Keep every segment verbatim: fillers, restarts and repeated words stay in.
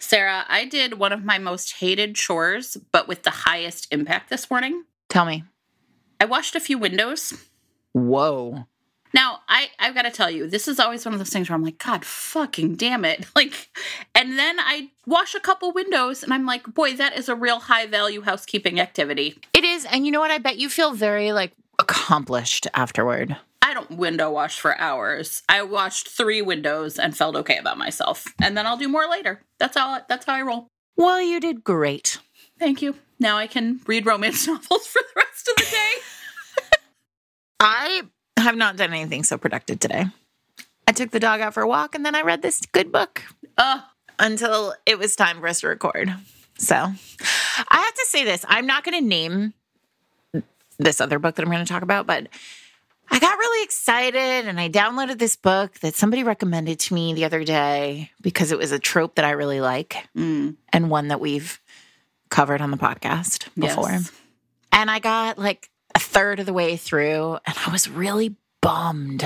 Sarah, I did one of my most hated chores, but with the highest impact this morning. Tell me. I washed a few windows. Whoa. Now, I, I've got to tell you, this is always one of those things where I'm like, God fucking damn it. Like, and then I wash a couple windows and I'm like, boy, that is a real high value housekeeping activity. It is. And you know what? I bet you feel very like accomplished afterward. I don't window wash for hours. I washed three windows and felt okay about myself. And then I'll do more later. That's how, that's how I roll. Well, you did great. Thank you. Now I can read romance novels for the rest of the day. I have not done anything so productive today. I took the dog out for a walk and then I read this good book uh, until it was time for us to record. So I have to say this. I'm not going to name this other book that I'm going to talk about, but I got really excited and I downloaded this book that somebody recommended to me the other day because it was a trope that I really like mm. and one that we've covered on the podcast before. Yes. And I got like a third of the way through and I was really bummed.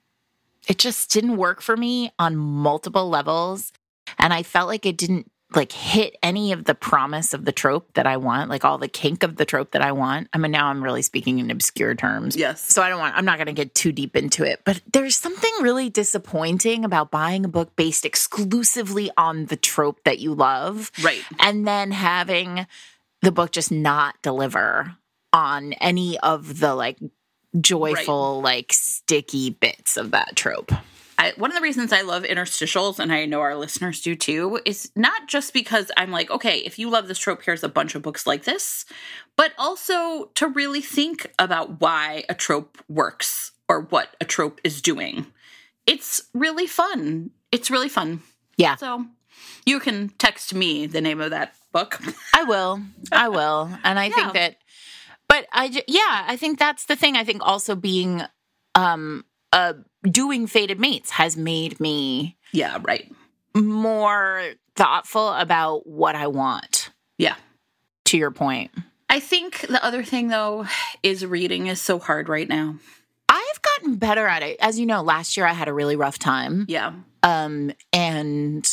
It just didn't work for me on multiple levels. And I felt like it didn't like hit any of the promise of the trope that I want, like all the kink of the trope that I want. I mean, now I'm really speaking in obscure terms. Yes. So I don't want, I'm not going to get too deep into it, but there's something really disappointing about buying a book based exclusively on the trope that you love. Right. And then having the book just not deliver on any of the like joyful, right. like sticky bits of that trope. I, one of the reasons I love interstitials, and I know our listeners do too, is not just because I'm like, okay, if you love this trope, here's a bunch of books like this, but also to really think about why a trope works or what a trope is doing. It's really fun. It's really fun. Yeah. So you can text me the name of that book. I will. I will. And I yeah. think that, but I, yeah, I think that's the thing. I think also being, um, uh, doing Fated Mates has made me yeah, right. more thoughtful about what I want. Yeah. To your point. I think the other thing, though, is reading is so hard right now. I've gotten better at it. As you know, last year I had a really rough time. Yeah. Um, and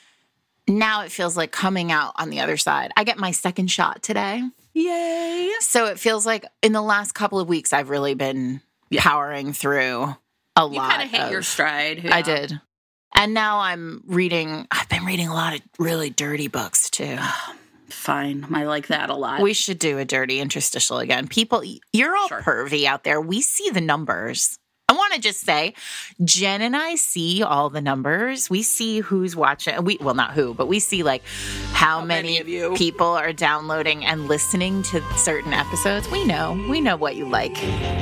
now it feels like coming out on the other side. I get my second shot today. Yay. So it feels like in the last couple of weeks, I've really been yeah. powering through a you lot. You kind of hit of, your stride. Yeah. I did. And now I'm reading, I've been reading a lot of really dirty books too. Fine. I like that a lot. We should do a dirty interstitial again. People, you're all sure. pervy out there. We see the numbers. I want to just say, Jen and I see all the numbers. We see who's watching. We Well, not who, but we see like how, how many, many of you people are downloading and listening to certain episodes. We know. We know what you like.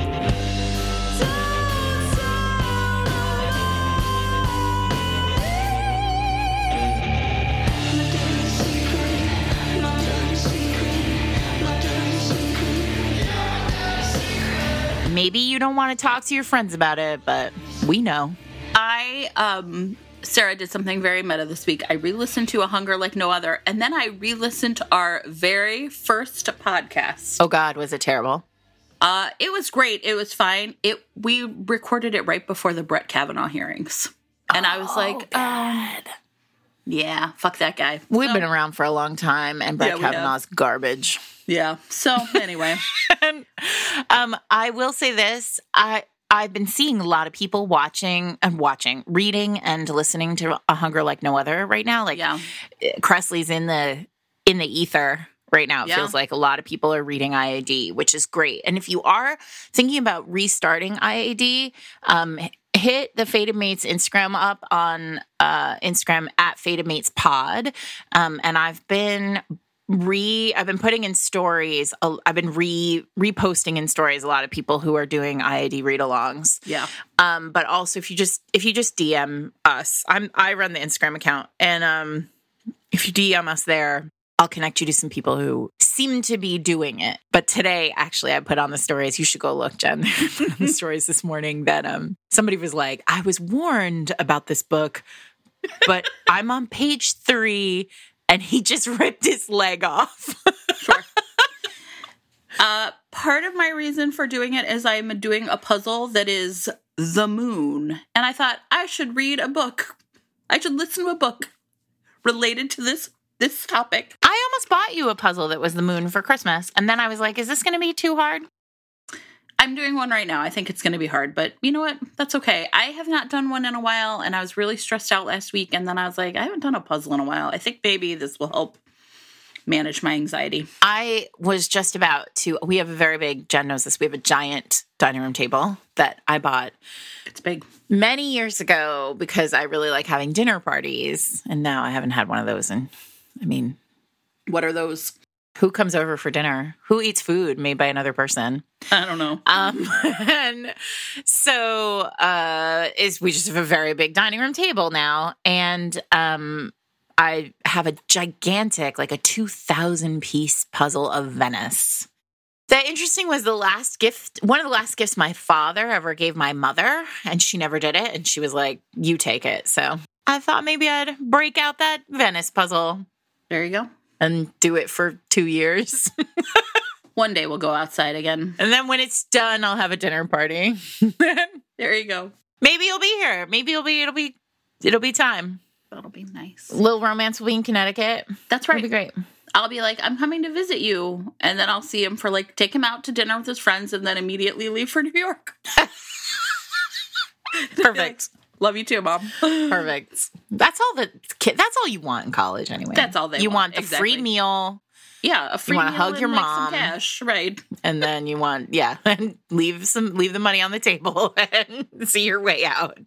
Maybe you don't want to talk to your friends about it, but we know. I, um, Sarah did something very meta this week. I re-listened to A Hunger Like No Other, and then I re-listened to our very first podcast. Oh, God, was it terrible? Uh, it was great. It was fine. It We recorded it right before the Brett Kavanaugh hearings. And oh, I was like, God. Um, yeah, fuck that guy. We've so, been around for a long time, and Brett yeah, Kavanaugh's garbage. Yeah. So anyway, and, um, I will say this: I I've been seeing a lot of people watching and watching, reading and listening to A Hunger Like No Other right now. Like, yeah. Cressley's in the in the ether right now. It yeah. feels like a lot of people are reading I A D, which is great. And if you are thinking about restarting I A D, um, hit the Fated Mates Instagram up on uh, Instagram at Fated Mates Pod, um, and I've been. Re, I've been putting in stories. I've been re reposting in stories a lot of people who are doing I A D read-alongs. Yeah. Um, but also if you just if you just D M us, I'm I run the Instagram account, and um, if you D M us there, I'll connect you to some people who seem to be doing it. But today, actually, I put on the stories. You should go look, Jen. I put on the stories this morning that um somebody was like, I was warned about this book, but I'm on page three. And he just ripped his leg off. Sure. Uh, part of my reason for doing it is I'm doing a puzzle that is the moon. And I thought I should read a book. I should listen to a book related to this this topic. I almost bought you a puzzle that was the moon for Christmas. And then I was like, is this going to be too hard? I'm doing one right now. I think it's going to be hard, but you know what? That's okay. I have not done one in a while, and I was really stressed out last week. And then I was like, I haven't done a puzzle in a while. I think maybe this will help manage my anxiety. I was just about to, we have a very big, Jen knows this, we have a giant dining room table that I bought. It's big. Many years ago because I really like having dinner parties. And now I haven't had one of those. And I mean, what are those? Who comes over for dinner? Who eats food made by another person? I don't know. Um, and so uh, is we just have a very big dining room table now. And um, I have a gigantic, like a two thousand piece puzzle of Venice. The interesting was the last gift, one of the last gifts my father ever gave my mother, and she never did it. And she was like, you take it. So I thought maybe I'd break out that Venice puzzle. There you go. And do it for two years. One day we'll go outside again. And then when it's done, I'll have a dinner party. There you go. Maybe you'll be here. Maybe it'll be, it'll be, it'll be time. That'll be nice. Little Romance will be in Connecticut. That's right. It'll be great. I'll be like, I'm coming to visit you. And then I'll see him for like, take him out to dinner with his friends and then immediately leave for New York. Perfect. Love you too, Mom. Perfect. That's all the kid. That's all you want in college, anyway. That's all they you want. want. The exactly. free meal. Yeah, a free you want meal to hug and, your like, mom, some cash, right? And then you want, yeah, and leave some, leave the money on the table and see your way out.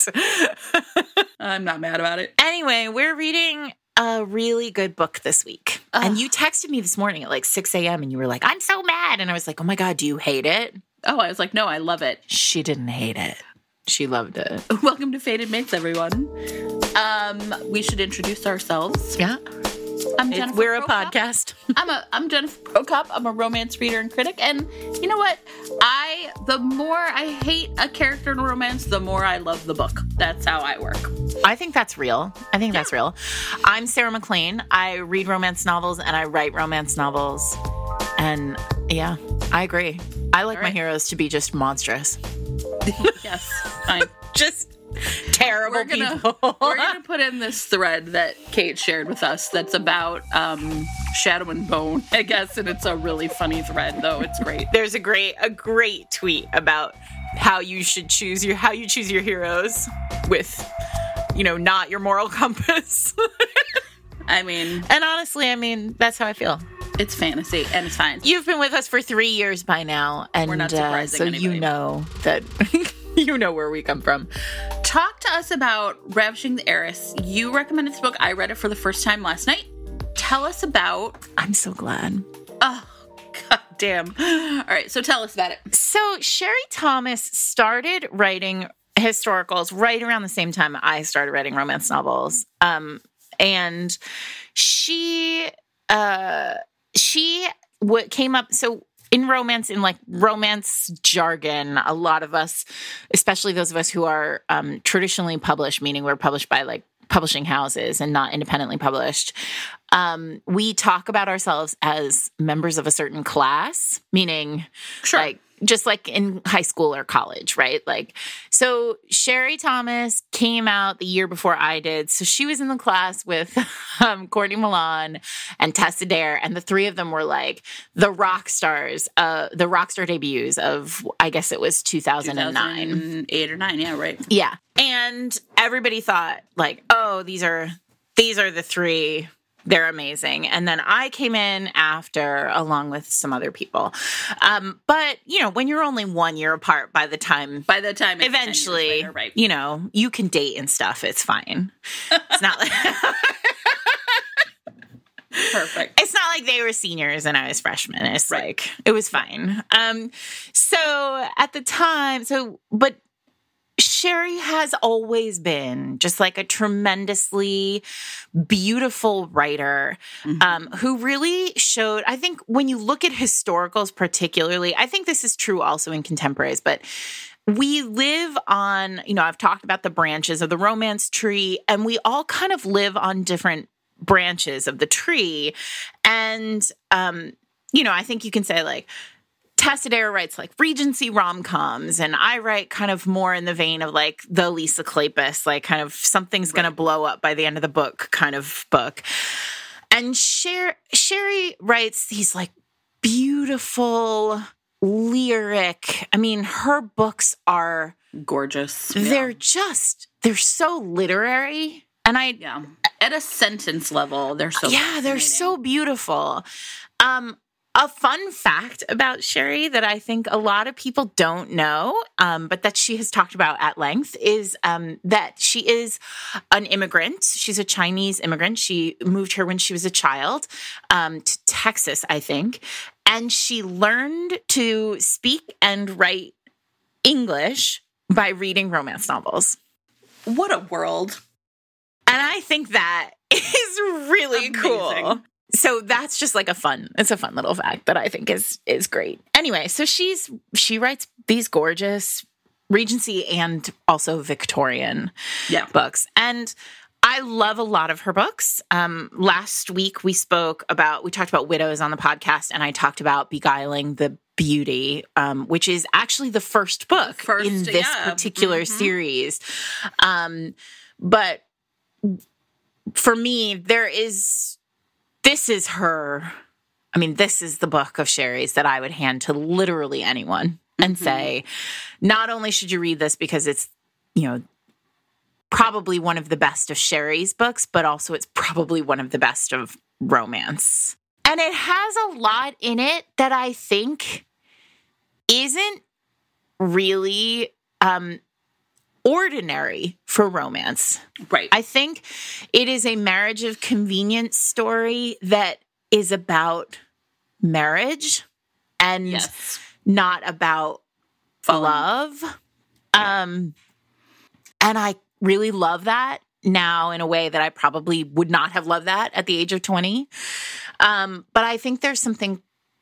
I'm not mad about it. Anyway, we're reading a really good book this week, Ugh. and you texted me this morning at like six a.m. and you were like, "I'm so mad," and I was like, "Oh my god, do you hate it?" Oh, I was like, no, I love it. She didn't hate it. She loved it. Welcome to Fated Mates, everyone. Um, we should introduce ourselves. Yeah. I'm It's, Jennifer. we're a Prokop. podcast. I'm a I'm Jennifer Prokop. I'm a romance reader and critic. And you know what? I the more I hate a character in a romance, the more I love the book. That's how I work. I think that's real. I think that's real. I'm Sarah McLean. I read romance novels and I write romance novels. And yeah, I agree. I like All my right. heroes to be just monstrous. Yes, fine. Just terrible We're gonna people. we're gonna put in this thread that Kate shared with us. That's about um, Shadow and Bone, I guess, and it's a really funny thread. Though it's great. There's a great a great tweet about how you should choose your how you choose your heroes with, you know, not your moral compass. I mean, And honestly, I mean, that's how I feel. it's fantasy and it's fine. You've been with us for three years by now, and We're not uh, surprising so anybody. you know that you know where we come from. Talk to us about Ravishing the Heiress. You recommended this book. I read it for the first time last night. Tell us about. I'm so glad. Oh, god damn. All right, so tell us about it. So Sherry Thomas started writing historicals right around the same time I started writing romance novels, um, and she uh, she w- came up so. In romance, in like romance jargon, a lot of us, especially those of us who are um, traditionally published, meaning we're published by like publishing houses and not independently published, um, we talk about ourselves as members of a certain class, meaning Sure. like just like in high school or college, right? Like, so Sherry Thomas came out the year before I did. So she was in the class with um, Courtney Milan and Tessa Dare, and the three of them were like the rock stars, uh, the rock star debuts of, I guess it was two thousand nine. two thousand eight or nine, yeah, right. Yeah. And everybody thought like, oh, these are, these are the three. They're amazing. And then I came in after, along with some other people. Um, but, you know, when you're only one year apart by the time, By the time it's ten years eventually, later, right. you know, you can date and stuff. It's fine. It's not like... Perfect. It's not like they were seniors and I was freshmen. It's right. like, it was fine. Um, so at the time, so, but Sherry has always been just like a tremendously beautiful writer, mm-hmm. um, who really showed, I think when you look at historicals particularly, I think this is true also in contemporaries, but we live on, you know, I've talked about the branches of the romance tree, and we all kind of live on different branches of the tree. And, um, you know, I think you can say like, Tessa Dare writes like Regency rom-coms, and I write kind of more in the vein of like the Lisa Kleypas, like kind of something's right. going to blow up by the end of the book kind of book. And Sher- Sherry writes these like beautiful, lyric. I mean, her books are gorgeous. They're yeah. just, they're so literary. And I, yeah, at a sentence level, they're so, yeah, they're so beautiful. Um, a fun fact about Sherry that I think a lot of people don't know, um, but that she has talked about at length is um, that she is an immigrant. She's a Chinese immigrant. She moved here when she was a child um, to Texas, I think. And she learned to speak and write English by reading romance novels. What a world. And I think that is really Amazing. Cool. So that's just like a fun, it's a fun little fact that I think is is great. Anyway, so she's she writes these gorgeous Regency and also Victorian yeah. books. And I love a lot of her books. Um, last week we spoke about, we talked about widows on the podcast, and I talked about Beguiling the Beauty, um, which is actually the first book first, in this yeah. particular mm-hmm. series. Um, but for me, there is, this is her, I mean, this is the book of Sherry's that I would hand to literally anyone and mm-hmm. say, not only should you read this because it's, you know, probably one of the best of Sherry's books, but also it's probably one of the best of romance. And it has a lot in it that I think isn't really um, ordinary for romance. Right. I think it is a marriage of convenience story that is about marriage and yes. not about Falling. love. Um, and I really love that now in a way that I probably would not have loved that at the age of twenty. Um, but I think there's something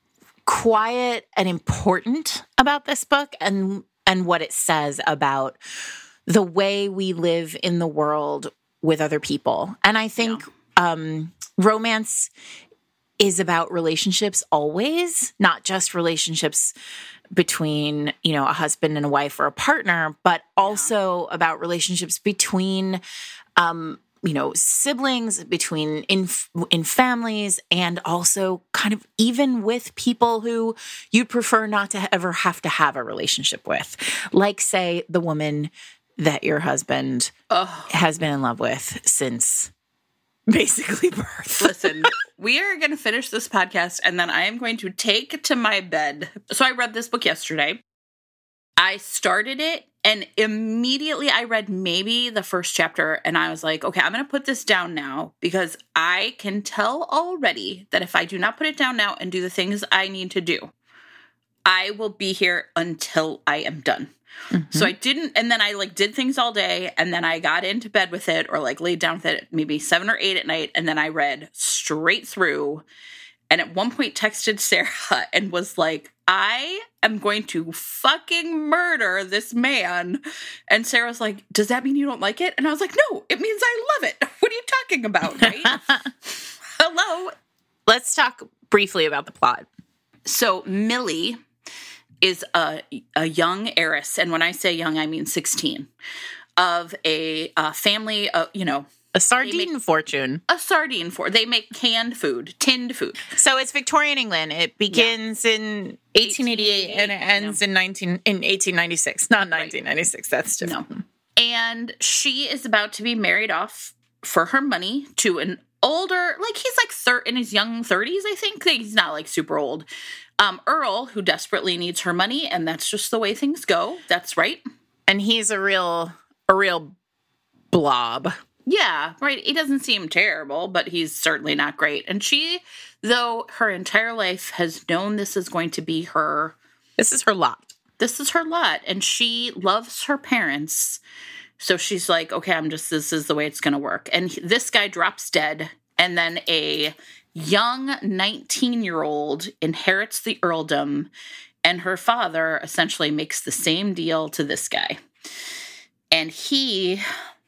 quiet and important about this book and and what it says about the way we live in the world with other people. And I think yeah. um, romance is about relationships always, not just relationships between, you know, a husband and a wife or a partner, but also yeah. about relationships between, um, you know, siblings, between in in families, and also kind of even with people who you'd prefer not to ever have to have a relationship with, like, say, the woman that your husband Ugh. has been in love with since basically birth. Listen, we are going to finish this podcast and then I am going to take to my bed. So I read this book yesterday. I started it and immediately I read maybe the first chapter and I was like, okay, I'm going to put this down now because I can tell already that if I do not put it down now and do the things I need to do, I will be here until I am done. Mm-hmm. So I didn't, and then I like did things all day, and then I got into bed with it, or like laid down with it maybe seven or eight at night, and then I read straight through, and at one point texted Sarah and was like, I am going to fucking murder this man. And Sarah was like, does that mean you don't like it? And I was like, no, it means I love it. What are you talking about, right? Hello. Let's talk briefly about the plot. So Millie is a, a young heiress, and when I say young, I mean sixteen, of a, a family, of, you know. A sardine make, fortune. A sardine for They make canned food, tinned food. So it's Victorian England. It begins yeah. in eighteen eighty-eight and it ends no. in nineteen in eighteen ninety-six. Not nineteen ninety-six. Right. That's different. No. And she is about to be married off for her money to an older, like he's like thir- in his young thirties, I think. He's not like super old. Um, Earl, who desperately needs her money, and that's just the way things go. That's right. And he's a real, a real blob. Yeah, right. He doesn't seem terrible, but he's certainly not great. And she, though her entire life has known this is going to be her. This is her lot. This is her lot. And she loves her parents. So she's like, okay, I'm just, this is the way it's going to work. And this guy drops dead. And then a young nineteen-year-old inherits the earldom. And her father essentially makes the same deal to this guy. And he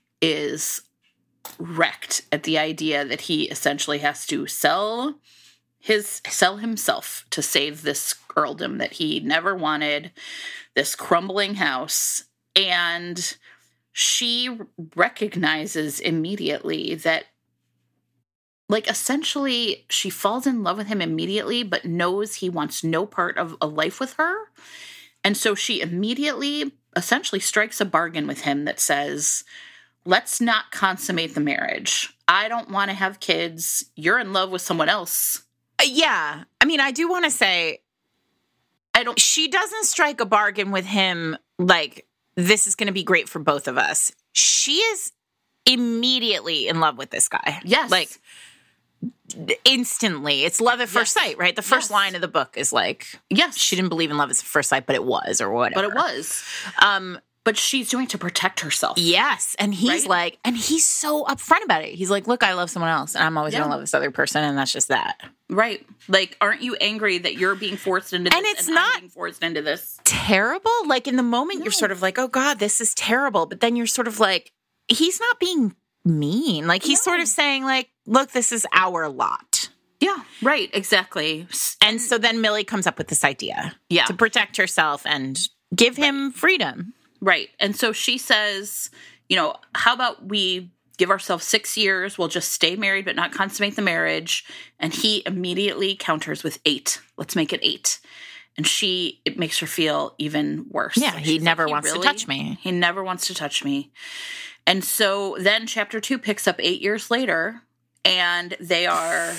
is wrecked at the idea that he essentially has to sell his sell himself to save this earldom that he never wanted, this crumbling house. And she recognizes immediately that like, essentially, she falls in love with him immediately, but knows he wants no part of a life with her. And so she immediately, essentially, strikes a bargain with him that says, let's not consummate the marriage. I don't want to have kids. You're in love with someone else. Uh, yeah. I mean, I do want to say, I don't. She doesn't strike a bargain with him like, this is going to be great for both of us. She is immediately in love with this guy. Yes. Like, instantly. It's love at first Yes. sight, right? The first Yes. line of the book is like, Yes. she didn't believe in love at first sight, but it was, or whatever. But it was. Um, But she's doing it to protect herself. yes. And he's Right? like, and he's so upfront about it. He's like, look, I love someone else, and I'm always Yeah. going to love this other person, and that's just that. Right. Like, aren't you angry that you're being forced into this And it's I'm not- being forced into this? Terrible? Like, in the moment, you're No. sort of like, oh, God, this is terrible. But then you're sort of like, he's not being mean. Like, he's No. sort of saying, like, look, this is our lot. Yeah. Right. Exactly. And so then Millie comes up with this idea Yeah. to protect herself and give him freedom. Right. And so she says, you know, how about we give ourselves six years? We'll just stay married but not consummate the marriage. And he immediately counters with eight. Let's make it eight. And she, it makes her feel even worse. Yeah, Like, he she's never like, wants to really? touch me. He never wants to touch me. And so then chapter two picks up eight years later, and they are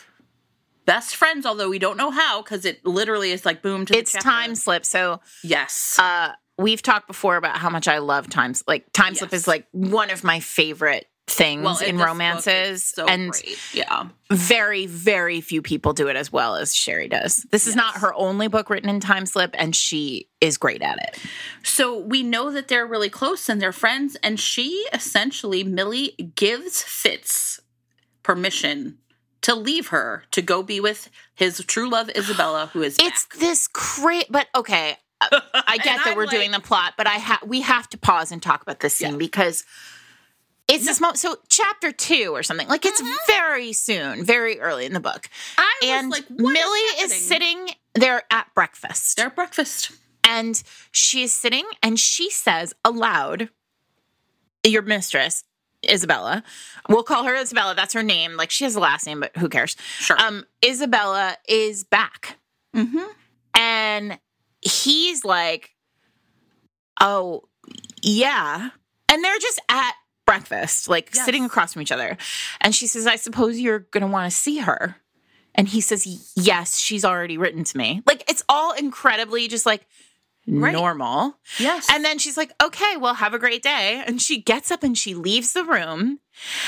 best friends, although we don't know how, because it literally is like boom to the It's chapter. time slip. So Yes. uh, we've talked before about how much I love time. Like, time slip Yes. is like one of my favorite things well, in this book romances. is so and great. Yeah. very, very few people do it as well as Sherry does. This is Yes. not her only book written in time slip, and she is great at it. So we know that they're really close and they're friends, and she essentially, Millie, gives Fitz permission to leave her to go be with his true love, Isabella, who is It's back. this great, but okay. I get And that I'm we're like- doing the plot, but I ha- we have to pause and talk about this scene Yeah. because it's this moment. So chapter two or something, like it's very soon, very early in the book. I was And like, what Millie is, is, happening? sitting there at breakfast. They're at breakfast. And she is sitting and she says aloud, your mistress, Isabella, we'll call her Isabella. That's her name. Like, she has a last name, but who cares? Sure. Um, Isabella is back. Mm-hmm. And he's like, oh, yeah. And they're just at breakfast, like Yes. sitting across from each other. And she says, I suppose you're going to want to see her. And he says, yes, she's already written to me. Like, it's all incredibly just like Right. normal. Yes. And then she's like, okay, well, have a great day. And she gets up and she leaves the room.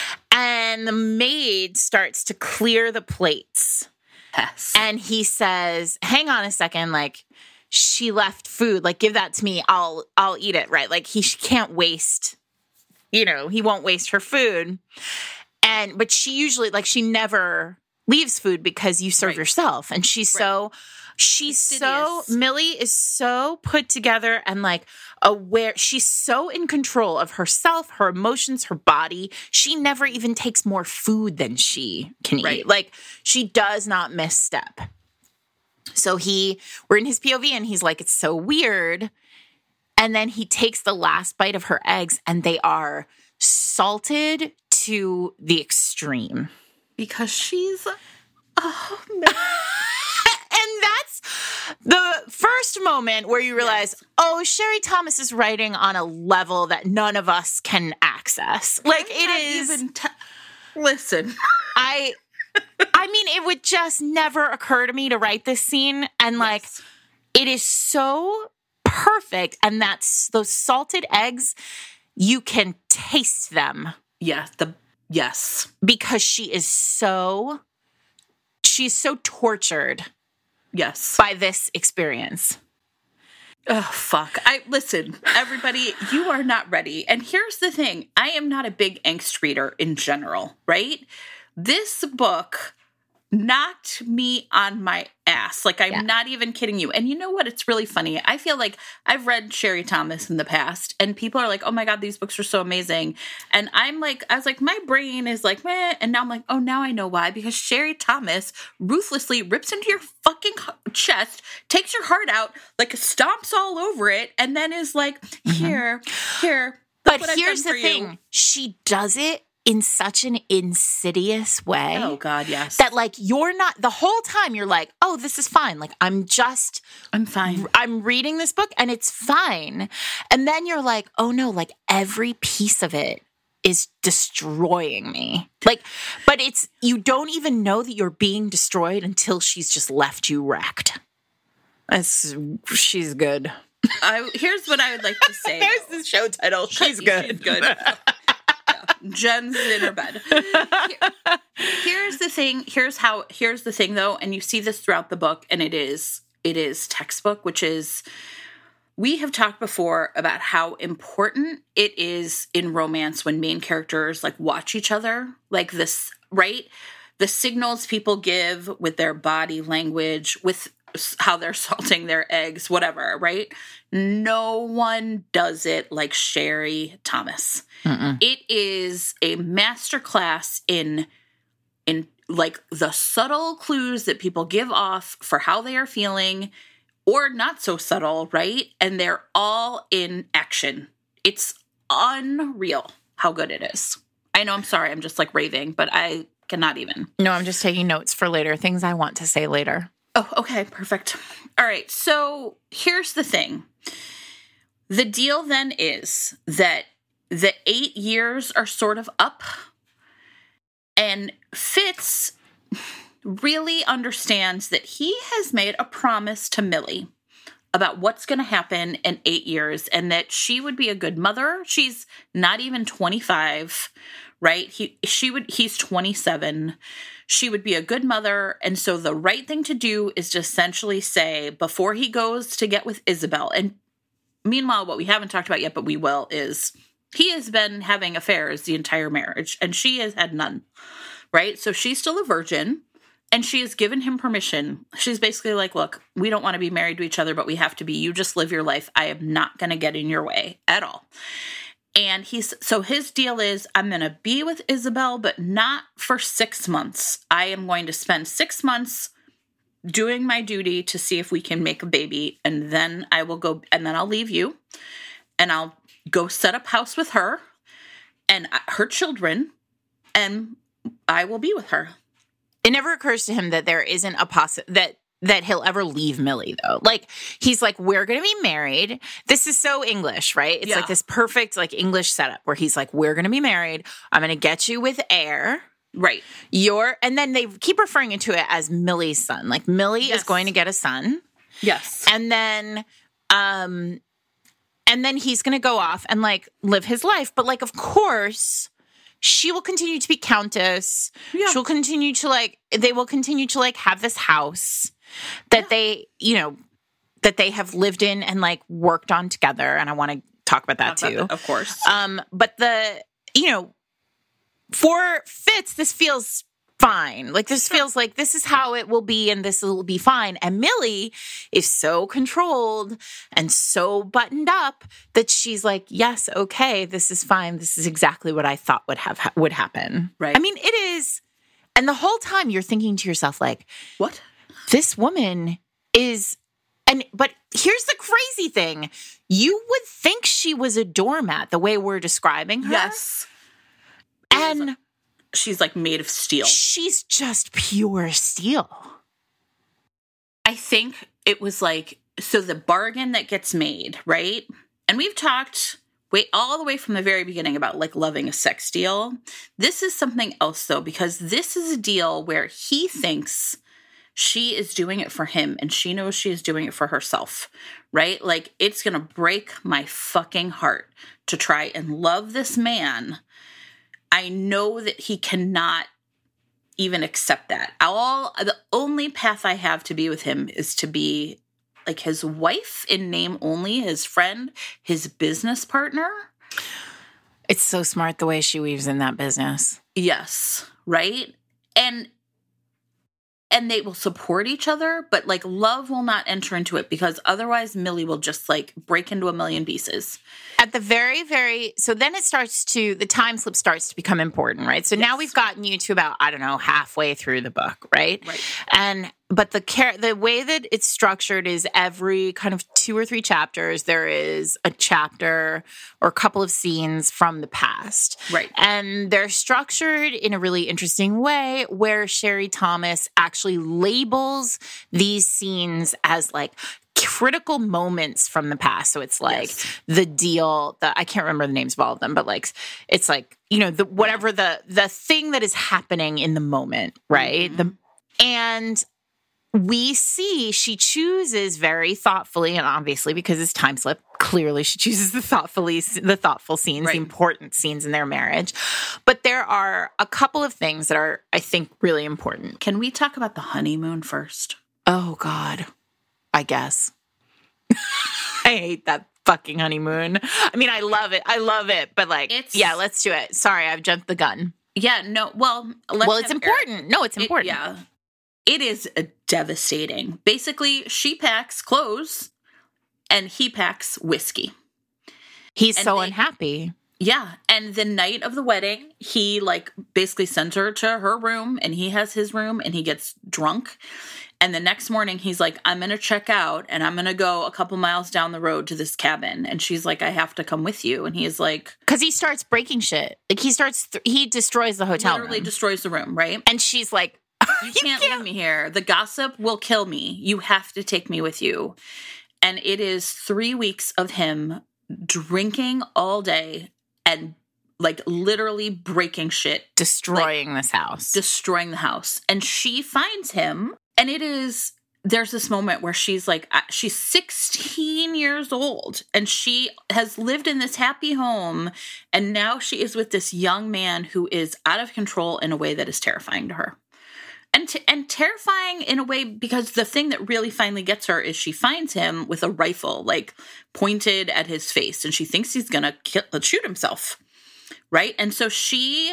And the maid starts to clear the plates. yes. And he says, hang on a second, like, she left food. Like, give that to me. I'll I'll eat it, right? Like, he she can't waste, you know, he won't waste her food. And but she usually, like, she never leaves food because you serve Right. yourself. And she's so she's so Fastidious. Millie is so put together and like aware. She's so in control of herself, her emotions, her body. She never even takes more food than she can Right. eat. Like, she does not misstep. So he, we're in his P O V and he's like, it's so weird. And then he takes the last bite of her eggs and they are salted to the extreme. because she's oh man. And that's the first moment where you realize, Yes. oh, Sherry Thomas is writing on a level that none of us can access. Like, I'm it not is, even t- listen. I, I mean, it would just never occur to me to write this scene. And like, Yes. it is so perfect. And that's those salted eggs, you can taste them Yeah, the yes. because she is so, she's so tortured Yes. by this experience. Oh, fuck. I listen, everybody, you are not ready. And here's the thing. I am not a big angst reader in general, right? This book knocked me on my ass. Like, I'm Yeah. not even kidding you. And you know what? It's really funny. I feel like I've read Sherry Thomas in the past, and people are like, oh my God, these books are so amazing. And I'm like, I was like, my brain is like, meh. And now I'm like, oh, now I know why. Because Sherry Thomas ruthlessly rips into your fucking chest, takes your heart out, like stomps all over it, and then is like, here, here. look But what I've here's done the for you. thing. She does it in such an insidious way. Oh God, yes. That like, you're not, the whole time you're like, oh, this is fine. Like, I'm just, I'm fine. I'm reading this book and it's fine. And then you're like, oh no, like every piece of it is destroying me. Like, but it's, you don't even know that you're being destroyed until she's just left you wrecked. It's, she's good. I, here's what I would like to say. There's the show title. She's good. She's good. Yeah. Jen's in her bed. Here, here's the thing. Here's how, here's the thing though. And you see this throughout the book, and it is, it is textbook, which is, we have talked before about how important it is in romance when main characters like watch each other, like this, right? The signals people give with their body language, with how they're salting their eggs, whatever, right? No one does it like Sherry Thomas. Mm-mm. It is a masterclass in, in like the subtle clues that people give off for how they are feeling, or not so subtle, right? And they're all in action. It's unreal how good it is. I know, I'm sorry, I'm just like raving, but I cannot even. No, I'm just taking notes for later, things I want to say later. Oh, okay, perfect. All right, so here's the thing. The deal then is that the eight years are sort of up, and Fitz really understands that he has made a promise to Millie about what's going to happen in eight years and that she would be a good mother. She's not even twenty-five, right? He, she would, he's twenty-seven. She would be a good mother. And so the right thing to do is to essentially say, before he goes to get with Isabel, and meanwhile, what we haven't talked about yet, but we will, is he has been having affairs the entire marriage and she has had none, right? So she's still a virgin. And she has given him permission. She's basically like, look, we don't want to be married to each other, but we have to be. You just live your life. I am not going to get in your way at all. And he's, so his deal is, I'm going to be with Isabel, but not for six months. I am going to spend six months doing my duty to see if we can make a baby. And then I will go, and then I'll leave you and I'll go set up house with her and her children, and I will be with her. It never occurs to him that there isn't a possi- that that he'll ever leave Millie, though. Like, he's like, we're going to be married. This is so English, right? It's yeah. like this perfect, like, English setup where he's like, we're going to be married. I'm going to get you with heir. Right. You're, and then they keep referring to it as Millie's son. Like, Millie yes. is going to get a son. Yes. And then, um, and then he's going to go off and, like, live his life. But, like, of course, she will continue to be countess. Yeah. She'll continue to, like, they will continue to, like, have this house that yeah. they, you know, that they have lived in and, like, worked on together. And I want to talk about that talk too. About that, of course. Um, but the, you know, for Fitz, this feels fine. Like, this feels like this is how it will be and this will be fine. And Millie is so controlled and so buttoned up that she's like, yes, okay, this is fine. This is exactly what I thought would have ha- would happen. Right. I mean, it is. And the whole time you're thinking to yourself, like, what? This woman is, and, but here's the crazy thing. You would think she was a doormat the way we're describing her. Yes. And she's like made of steel. She's just pure steel. I think it was like, so the bargain that gets made, right? And we've talked wait all the way from the very beginning about like loving a sex deal. This is something else though, because this is a deal where he thinks she is doing it for him and she knows she is doing it for herself, right? Like, it's going to break my fucking heart to try and love this man. I know that he cannot even accept that. All the only path I have to be with him is to be like his wife in name only, his friend, his business partner. It's so smart the way she weaves in that business. Yes, right? And and they will support each other, but like love will not enter into it because otherwise Millie will just like break into a million pieces. At the very, very, so then it starts to, the time slip starts to become important, right? So yes. Now we've gotten you to about, I don't know, halfway through the book, right? Right. And but the care, the way that it's structured is every kind of two or three chapters, there is a chapter or a couple of scenes from the past. Right. And they're structured in a really interesting way where Sherry Thomas actually labels these scenes as like critical moments from the past. So it's like yes. the deal that I can't remember the names of all of them, but like, it's like, you know, the, whatever the, the thing that is happening in the moment. Right. Mm-hmm. The, and we see she chooses very thoughtfully, and obviously because it's time slip, clearly she chooses the thoughtfully, the thoughtful scenes, right. the important scenes in their marriage. But there are a couple of things that are, I think, really important. Can we talk about the honeymoon first? Oh God, I guess. I hate that fucking honeymoon. I mean, I love it. I love it. But like, it's, yeah, let's do it. Sorry, I've jumped the gun. Yeah, no, well, let's well, it's important. Eric. No, it's important. It, yeah. It is devastating. Basically, she packs clothes and he packs whiskey. He's and so they, unhappy. Yeah. And the night of the wedding, he like basically sends her to her room and he has his room and he gets drunk. And the next morning he's like, I'm going to check out and I'm going to go a couple miles down the road to this cabin. And she's like, I have to come with you. And he's like, because he starts breaking shit. Like he starts, th- he destroys the hotel literally room. destroys the room. Right. And she's like, You can't, you can't leave me here. The gossip will kill me. You have to take me with you. And it is three weeks of him drinking all day and like literally breaking shit. Destroying like, this house. Destroying the house. And she finds him and it is, there's this moment where she's like, she's sixteen years old and she has lived in this happy home. And now she is with this young man who is out of control in a way that is terrifying to her. And t- and terrifying in a way because the thing that really finally gets her is she finds him with a rifle, like pointed at his face, and she thinks he's gonna kill, shoot himself, right? And so she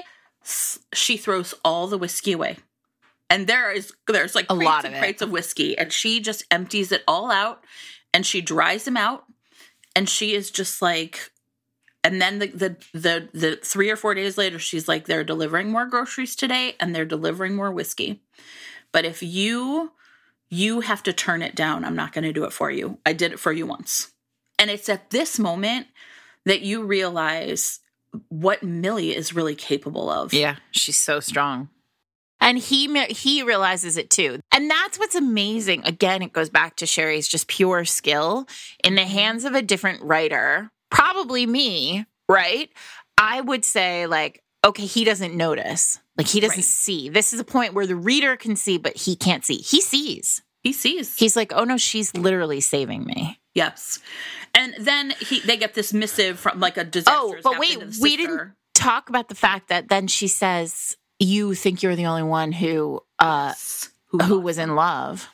she throws all the whiskey away, and there is there's like a crates lot of and it. crates of whiskey, and she just empties it all out, and she dries him out, and she is just like. And then the, the the the three or four days later, she's like, they're delivering more groceries today and they're delivering more whiskey. But if you, you have to turn it down. I'm not going to do it for you. I did it for you once. And it's at this moment that you realize what Millie is really capable of. Yeah, she's so strong. And he he realizes it too. And that's what's amazing. Again, it goes back to Sherry's just pure skill in the hands of a different writer. Probably me, right? I would say like, okay, he doesn't notice. Like he doesn't right. see. This is a point where the reader can see, but he can't see. He sees. He sees. He's like, oh no, she's literally saving me. Yes. And then he they get this missive from like a disaster. Oh, but wait, we didn't talk about the fact that then she says, you think you're the only one who, uh, yes. who, who was in love.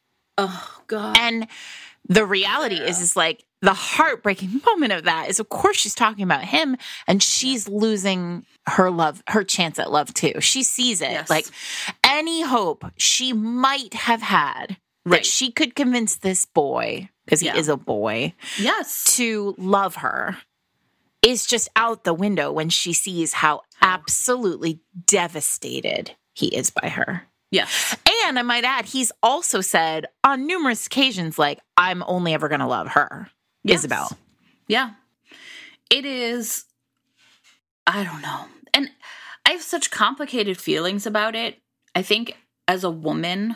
Oh God. And the reality yeah. is, is like, the heartbreaking moment of that is, of course, she's talking about him and she's losing her love, her chance at love too. She sees it. Yes. Like any hope she might have had right. that she could convince this boy, because he yeah. is a boy, yes, to love her is just out the window when she sees how absolutely devastated he is by her. Yes. And I might add, he's also said on numerous occasions, like, I'm only ever going to love her. Yes. Isabel. Yeah. It is, I don't know. And I have such complicated feelings about it. I think as a woman,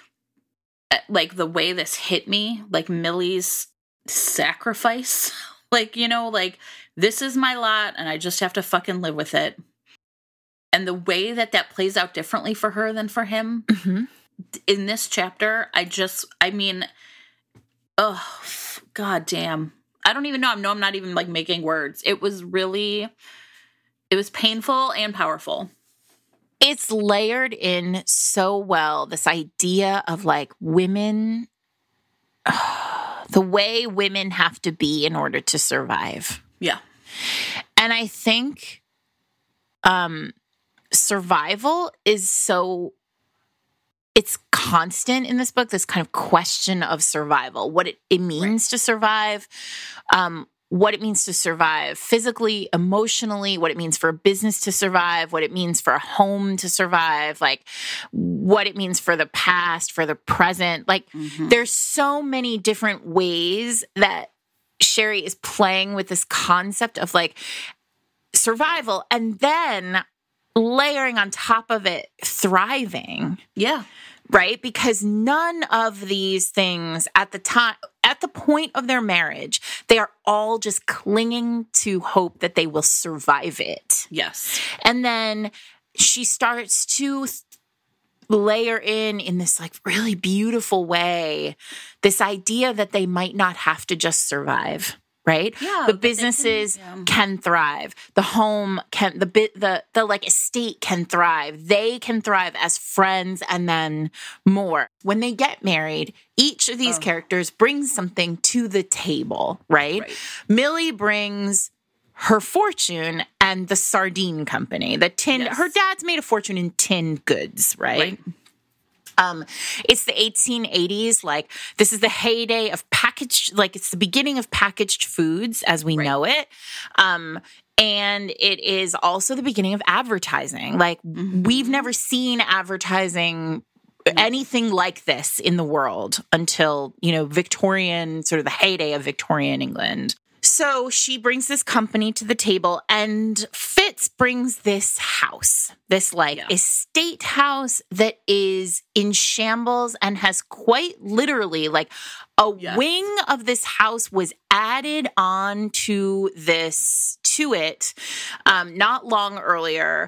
like the way this hit me, like Millie's sacrifice, like, you know, like this is my lot and I just have to fucking live with it. And the way that that plays out differently for her than for him mm-hmm. in this chapter, I just, I mean, oh, God damn. I don't even know. I know I'm not even like making words. It was really, it was painful and powerful. It's layered in so well. This idea of like women, uh, the way women have to be in order to survive. Yeah. And I think um, survival is so... it's constant in this book, this kind of question of survival, what it, it means right. to survive, um, what it means to survive physically, emotionally, what it means for a business to survive, what it means for a home to survive, like what it means for the past, for the present. Like mm-hmm. there's so many different ways that Sherry is playing with this concept of like survival and then layering on top of it, thriving. Yeah. Right? Because none of these things at the time, at the point of their marriage, they are all just clinging to hope that they will survive it. Yes. And then she starts to th- layer in, in this like really beautiful way, this idea that they might not have to just survive. Right? Yeah. The businesses can, yeah. can thrive. The home can, the bit, the, the like estate can thrive. They can thrive as friends and then more. When they get married, each of these oh. characters brings something to the table, right? right? Millie brings her fortune and the sardine company, the tin, yes. her dad's made a fortune in tin goods, right? right. Um, it's the eighteen eighties. Like this is the heyday of packaged, like it's the beginning of packaged foods as we right. know it. Um, and it is also the beginning of advertising. Like mm-hmm. we've never seen advertising anything like this in the world until, you know, Victorian, sort of the heyday of Victorian England. So she brings this company to the table and Fitz brings this house, this like yeah. estate house that is in shambles and has quite literally like a yes. wing of this house was added on to this, to it, um, not long earlier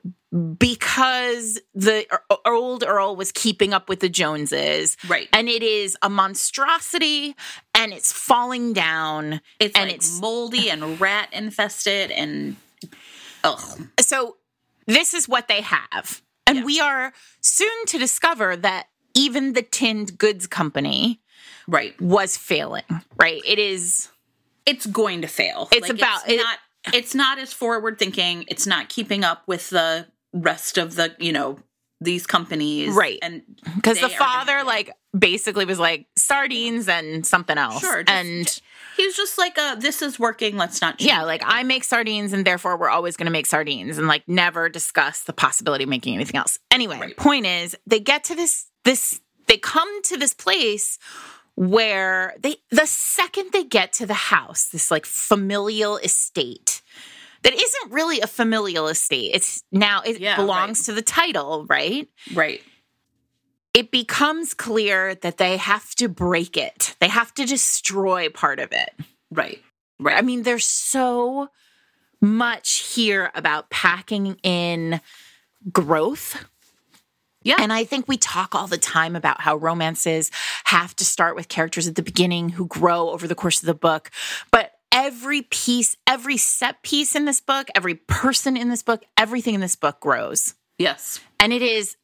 because the old Earl was keeping up with the Joneses. Right. And it is a monstrosity and it's falling down. It's and like it's moldy and rat infested and ugh. So this is what they have. And yeah. we are soon to discover that even the tinned goods company right. was failing. Right. It is. It's going to fail. It's like, about. It's it, not. It's not as forward thinking. It's not keeping up with the rest of the, you know, these companies. Right. And because the father, like, basically was like sardines and something else. Sure. Just, and he was just like, uh, this is working. Let's not change Yeah. Like, it. I make sardines and therefore we're always going to make sardines and, like, never discuss the possibility of making anything else. Anyway, right. point is, they get to this, this, they come to this place where they, the second they get to the house, this, like, familial estate, that isn't really a familial estate. It's now, it yeah, belongs right. to the title, right? Right. It becomes clear that they have to break it. They have to destroy part of it. Right. Right. I mean, there's so much here about packing in growth. Yeah. And I think we talk all the time about how romances have to start with characters at the beginning who grow over the course of the book. But every piece, every set piece in this book, every person in this book, everything in this book grows. Yes. And it is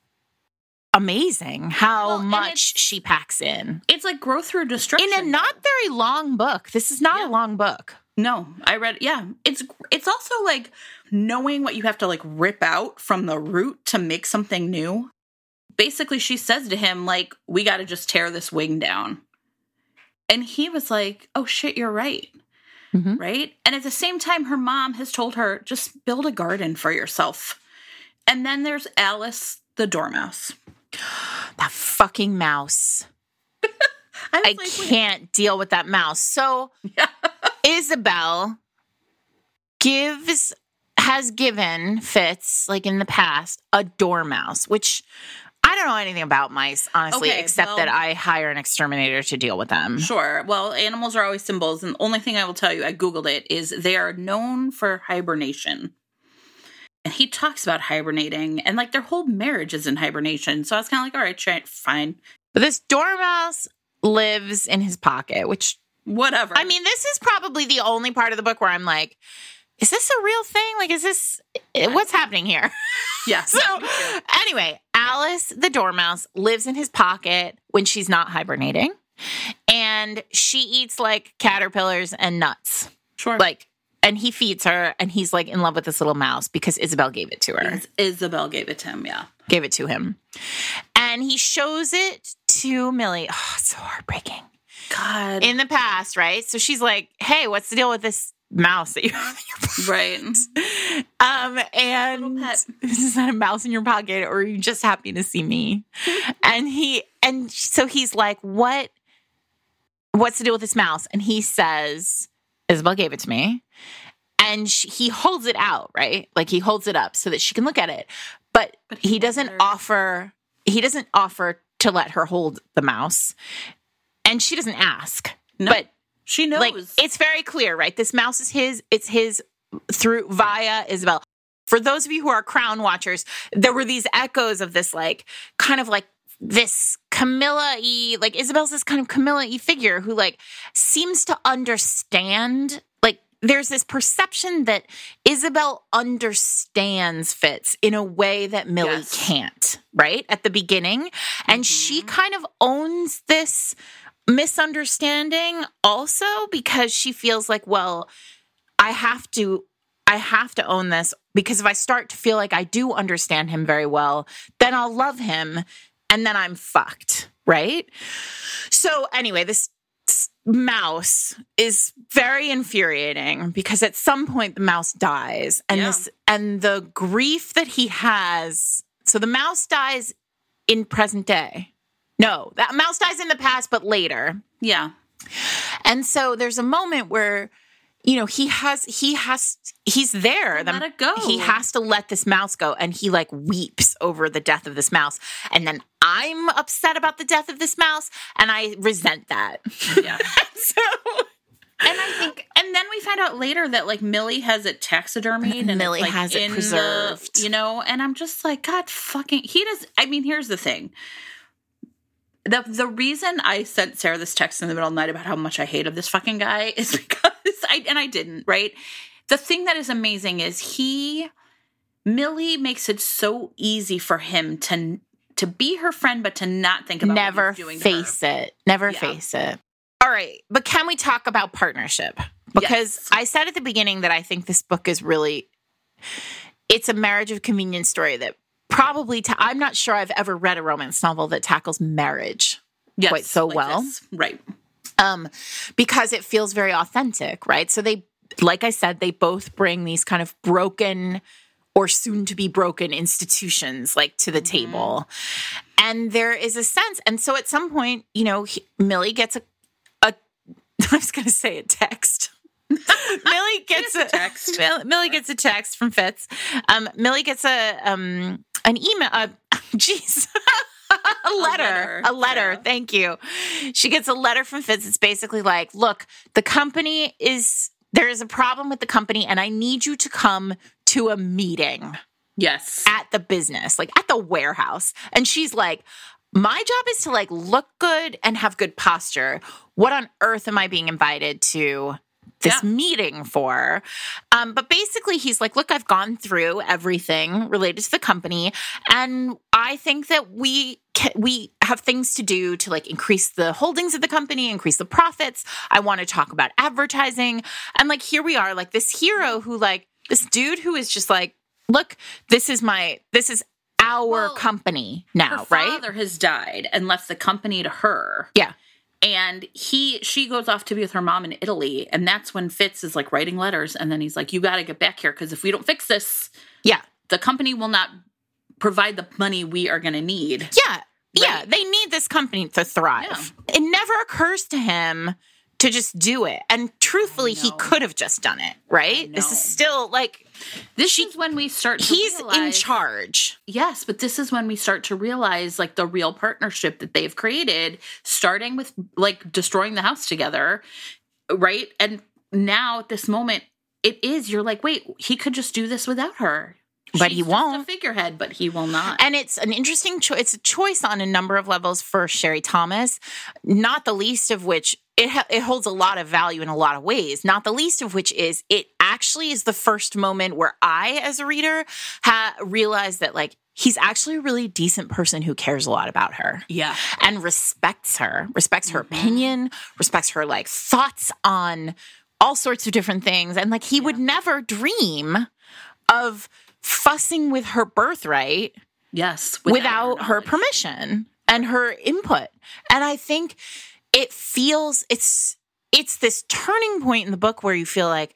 amazing how well, much she packs in. It's like growth through destruction. In a not very long book. This is not yeah. a long book. No, I read, yeah. It's it's also like knowing what you have to like rip out from the root to make something new. Basically, she says to him, like, we got to just tear this wing down. And he was like, oh, shit, you're right. Mm-hmm. Right? And at the same time, her mom has told her, just build a garden for yourself. And then there's Alice, the dormouse. That fucking mouse. I, I like, can't wait. deal with that mouse. So yeah. Isabel gives, has given Fitz, like in the past, a dormouse, which I don't know anything about mice, honestly, okay, except well, that I hire an exterminator to deal with them. Sure. Well, animals are always symbols. And the only thing I will tell you, I Googled it, is they are known for hibernation. And he talks about hibernating, and like their whole marriage is in hibernation. So I was kind of like, all right, try, fine. But this dormouse lives in his pocket, which... Whatever. I mean, this is probably the only part of the book where I'm like, is this a real thing? Like, is this... What's happening here? Yeah. So anyway, Alice, the dormouse, lives in his pocket when she's not hibernating. And she eats like caterpillars and nuts. Sure. Like... And he feeds her, and he's, like, in love with this little mouse because Isabel gave it to her. Is- Isabel gave it to him, yeah. Gave it to him. And he shows it to Millie. Oh, it's so heartbreaking. God. in the past, right? So she's like, hey, what's the deal with this mouse that you have in your pocket? Right. Um, and Little pet. is that a mouse in your pocket, or are you just happy to see me? And he, and so he's like, what, what's the deal with this mouse? And he says, Isabel gave it to me. And she, he holds it out, right? Like he holds it up so that she can look at it. But, But he, he doesn't won't let her- offer, he doesn't offer to let her hold the mouse. And she doesn't ask. No, But she knows. like, it's very clear, right? This mouse is his. It's his through via Isabel. For those of you who are Crown watchers, there were these echoes of this, like, kind of like this Camilla-y, like Isabel's this kind of Camilla-y figure who like seems to understand. Like, there's this perception that Isabel understands Fitz in a way that Millie Yes. can't, right? At the beginning. And she kind of owns this misunderstanding also because she feels like, well, I have to, I have to own this because if I start to feel like I do understand him very well, then I'll love him and then I'm fucked, right? So anyway, this mouse is very infuriating because at some point the mouse dies and Yeah. this, and the grief that he has. So the mouse dies in present day. No, that mouse dies in the past, but later. yeah. And so there's a moment where, you know, he has, he has, he's there. Let it go. He has to let this mouse go. And he like weeps over the death of this mouse. And then I'm upset about the death of this mouse. And I resent that. Yeah. So And I think, and then we find out later that like Millie has it taxidermied, and Millie it's, like, has it in the- preserved. you know. And I'm just like, God, fucking, he does. I mean, here's the thing. The the reason I sent Sarah this text in the middle of the night about how much I hated this fucking guy is because I and I didn't, right? The thing that is amazing is he Millie makes it so easy for him to to be her friend, but to not think about never what he's doing face to her. it. Never Yeah. face it. All right. But can we talk about partnership? Because Yes. I said at the beginning that I think this book is really, it's a marriage of convenience story that probably, ta- I'm not sure I've ever read a romance novel that tackles marriage Yes, quite so like well. this. Right. um, because it feels very authentic, right? So they, like I said, they both bring these kind of broken or soon to be broken institutions like to the table. And there is a sense. And so at some point, you know, he, Millie gets a, a, I was going to say a text. Millie gets a text. Mill- Millie gets a text from Fitz. Um, Millie gets a, um, an email, uh, geez. A letter, letter, a letter. yeah. Thank you. She gets a letter from Fitz. It's basically like, look, the company is, there is a problem with the company and I need you to come to a meeting Yes. at the business, like at the warehouse. And she's like, my job is to like look good and have good posture. What on earth am I being invited to this Yeah. meeting for? Um, but basically he's like, look, I've gone through everything related to the company. And I think that we can, we have things to do to like increase the holdings of the company, increase the profits. I want to talk about advertising. And like, here we are, like this hero who like, this dude who is just like, look, this is my, this is our Well, company now, Her right? father has died and left the company to her. Yeah. And he, she goes off to be with her mom in Italy. And that's when Fitz is like writing letters. And then he's like, you got to get back here. Because if we don't fix this, Yeah. the company will not provide the money we are going to need. Yeah. Yeah. Right. They need this company to thrive. It never occurs to him to just do it. And truthfully, he know. could have just done it, right? This is know. still like, This is when we start to he's in realize- charge. Yes, but this is when we start to realize like the real partnership that they've created, starting with like destroying the house together, right? And now at this moment, it is, you're like, wait, he could just do this without her. But She's he just won't. a figurehead, but he will not. And it's an interesting choice. It's a choice on a number of levels for Sherry Thomas, not the least of which it ha- it holds a lot of value in a lot of ways, not the least of which is it actually is the first moment where I, as a reader, ha- realized that like he's actually a really decent person who cares a lot about her. Yeah. And respects her, respects her opinion, respects her like thoughts on all sorts of different things. And like he would never dream of fussing with her birthright Yes. without, her knowledge. permission and her input. And I think it feels it's it's this turning point in the book where you feel like,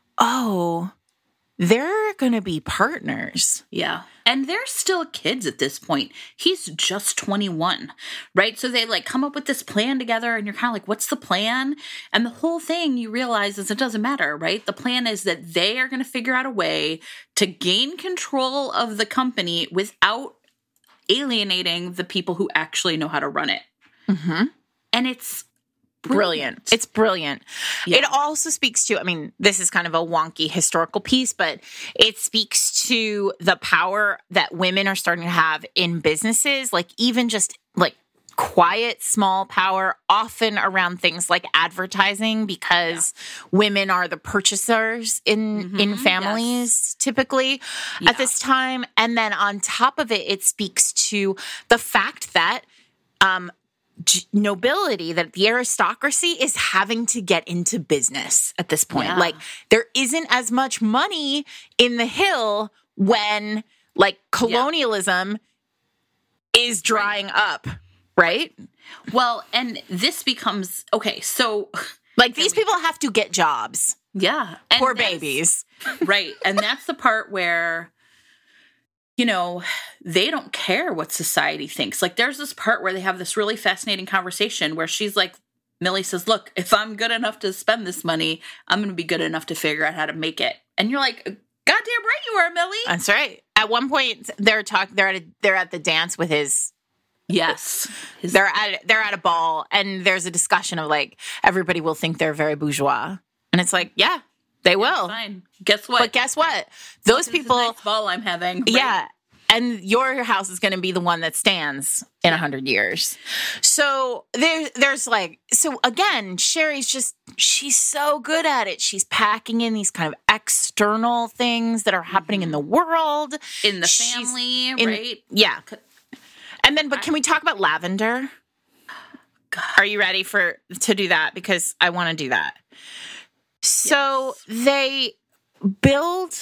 oh, they're going to be partners. Yeah. And they're still kids at this point. He's just twenty-one, right? So they like come up with this plan together and you're kind of like, what's the plan? And the whole thing you realize is it doesn't matter, right? The plan is that they are going to figure out a way to gain control of the company without alienating the people who actually know how to run it. Mm-hmm. And it's Brilliant. brilliant. It's brilliant. Yeah. It also speaks to, I mean, this is kind of a wonky historical piece, but it speaks to the power that women are starting to have in businesses, like even just like quiet, small power, often around things like advertising, because yeah. women are the purchasers in, mm-hmm. in families yes. typically yeah. at this time. And then on top of it, it speaks to the fact that, um, nobility, that the aristocracy is having to get into business at this point. Yeah. Like there isn't as much money in the Hill when like colonialism yeah. is drying right. up, right? Well, and this becomes, okay, so like these people have to get jobs. Yeah. And poor babies. Right. And that's the part where, you know, they don't care what society thinks. Like there's this part where they have this really fascinating conversation where she's like, Millie says, look, if I'm good enough to spend this money, I'm going to be good enough to figure out how to make it. And you're like, goddamn right you are, Millie. That's right. At one point they're talking, they're at a, they're at the dance with his, yes, his, they're at, they're at a ball and there's a discussion of like, everybody will think they're very bourgeois. And it's like, yeah. They will. Fine. Guess what? But guess what? Those this people. Is a nice ball I'm having. Right? Yeah. And your house is going to be the one that stands in a hundred years. So there, there's like, so again, Sherry's just, she's so good at it. She's packing in these kind of external things that are happening mm-hmm. in the world. In the family, in, right? Yeah. And then, but can we talk about Lavender? God. Are you ready for, to do that? Because I want to do that. So yes. they build,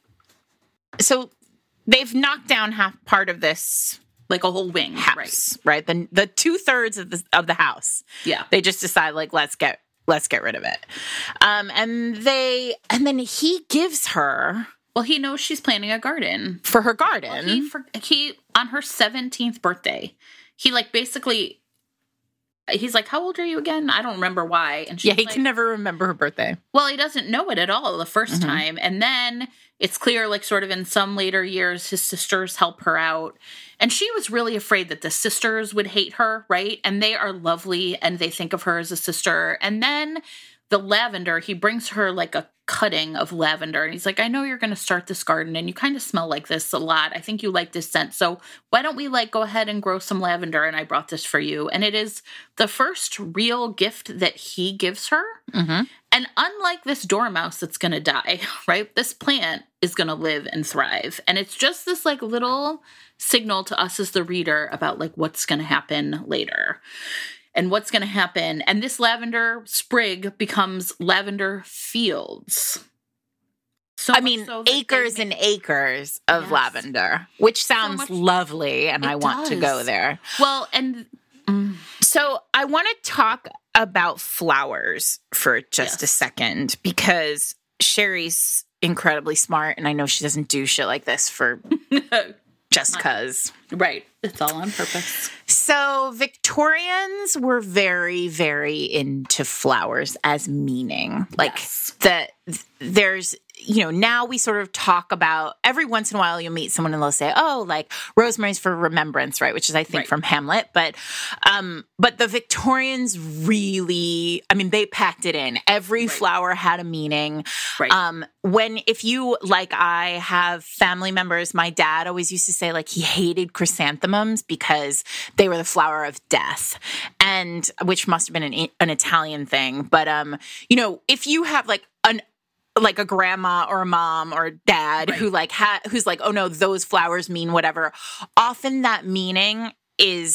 so they've knocked down half part of this, like a whole wing, house, right? right? The the two thirds of the of the house. Yeah, they just decide like let's get let's get rid of it, um, and they and then he gives her. Well, he knows she's planting a garden for her garden. Well, he, for, he on her seventeenth birthday, he like basically. He's like, how old are you again? I don't remember why. And she's yeah, he like, can never remember her birthday. Well, he doesn't know it at all the first mm-hmm. time. And then it's clear, like sort of in some later years, his sisters help her out. And she was really afraid that the sisters would hate her, right? And they are lovely and they think of her as a sister. And then the lavender, he brings her like a cutting of lavender. And he's like, I know you're going to start this garden and you kind of smell like this a lot. I think you like this scent. So why don't we like go ahead and grow some lavender? And I brought this for you. And it is the first real gift that he gives her. Mm-hmm. And unlike this dormouse that's going to die, right? This plant is going to live and thrive. And it's just this like little signal to us as the reader about like what's going to happen later. And what's going to happen. And this lavender sprig becomes lavender fields. So I mean, so acres and acres of yes. lavender, which sounds so much, lovely. And I want does. to go there. Well, and mm. so I want to talk about flowers for just yes. a second, because Sherry's incredibly smart. And I know she doesn't do shit like this for just cause. Right. It's all on purpose. So Victorians were very, very into flowers as meaning. Like yes. that there's, you know, now we sort of talk about, every once in a while you'll meet someone and they'll say, oh, like rosemary's for remembrance, right? Which is, I think, right. from Hamlet. But um, but the Victorians really, I mean, they packed it in. Every right. flower had a meaning. Right. Um, when, if you, like I have family members, my dad always used to say, like, he hated chrysanthemums because they were the flower of death, and which must have been an, an Italian thing. But, um, you know, if you have like an, like a grandma or a mom or a dad right. who like ha- who's like, oh no, those flowers mean whatever. Often that meaning is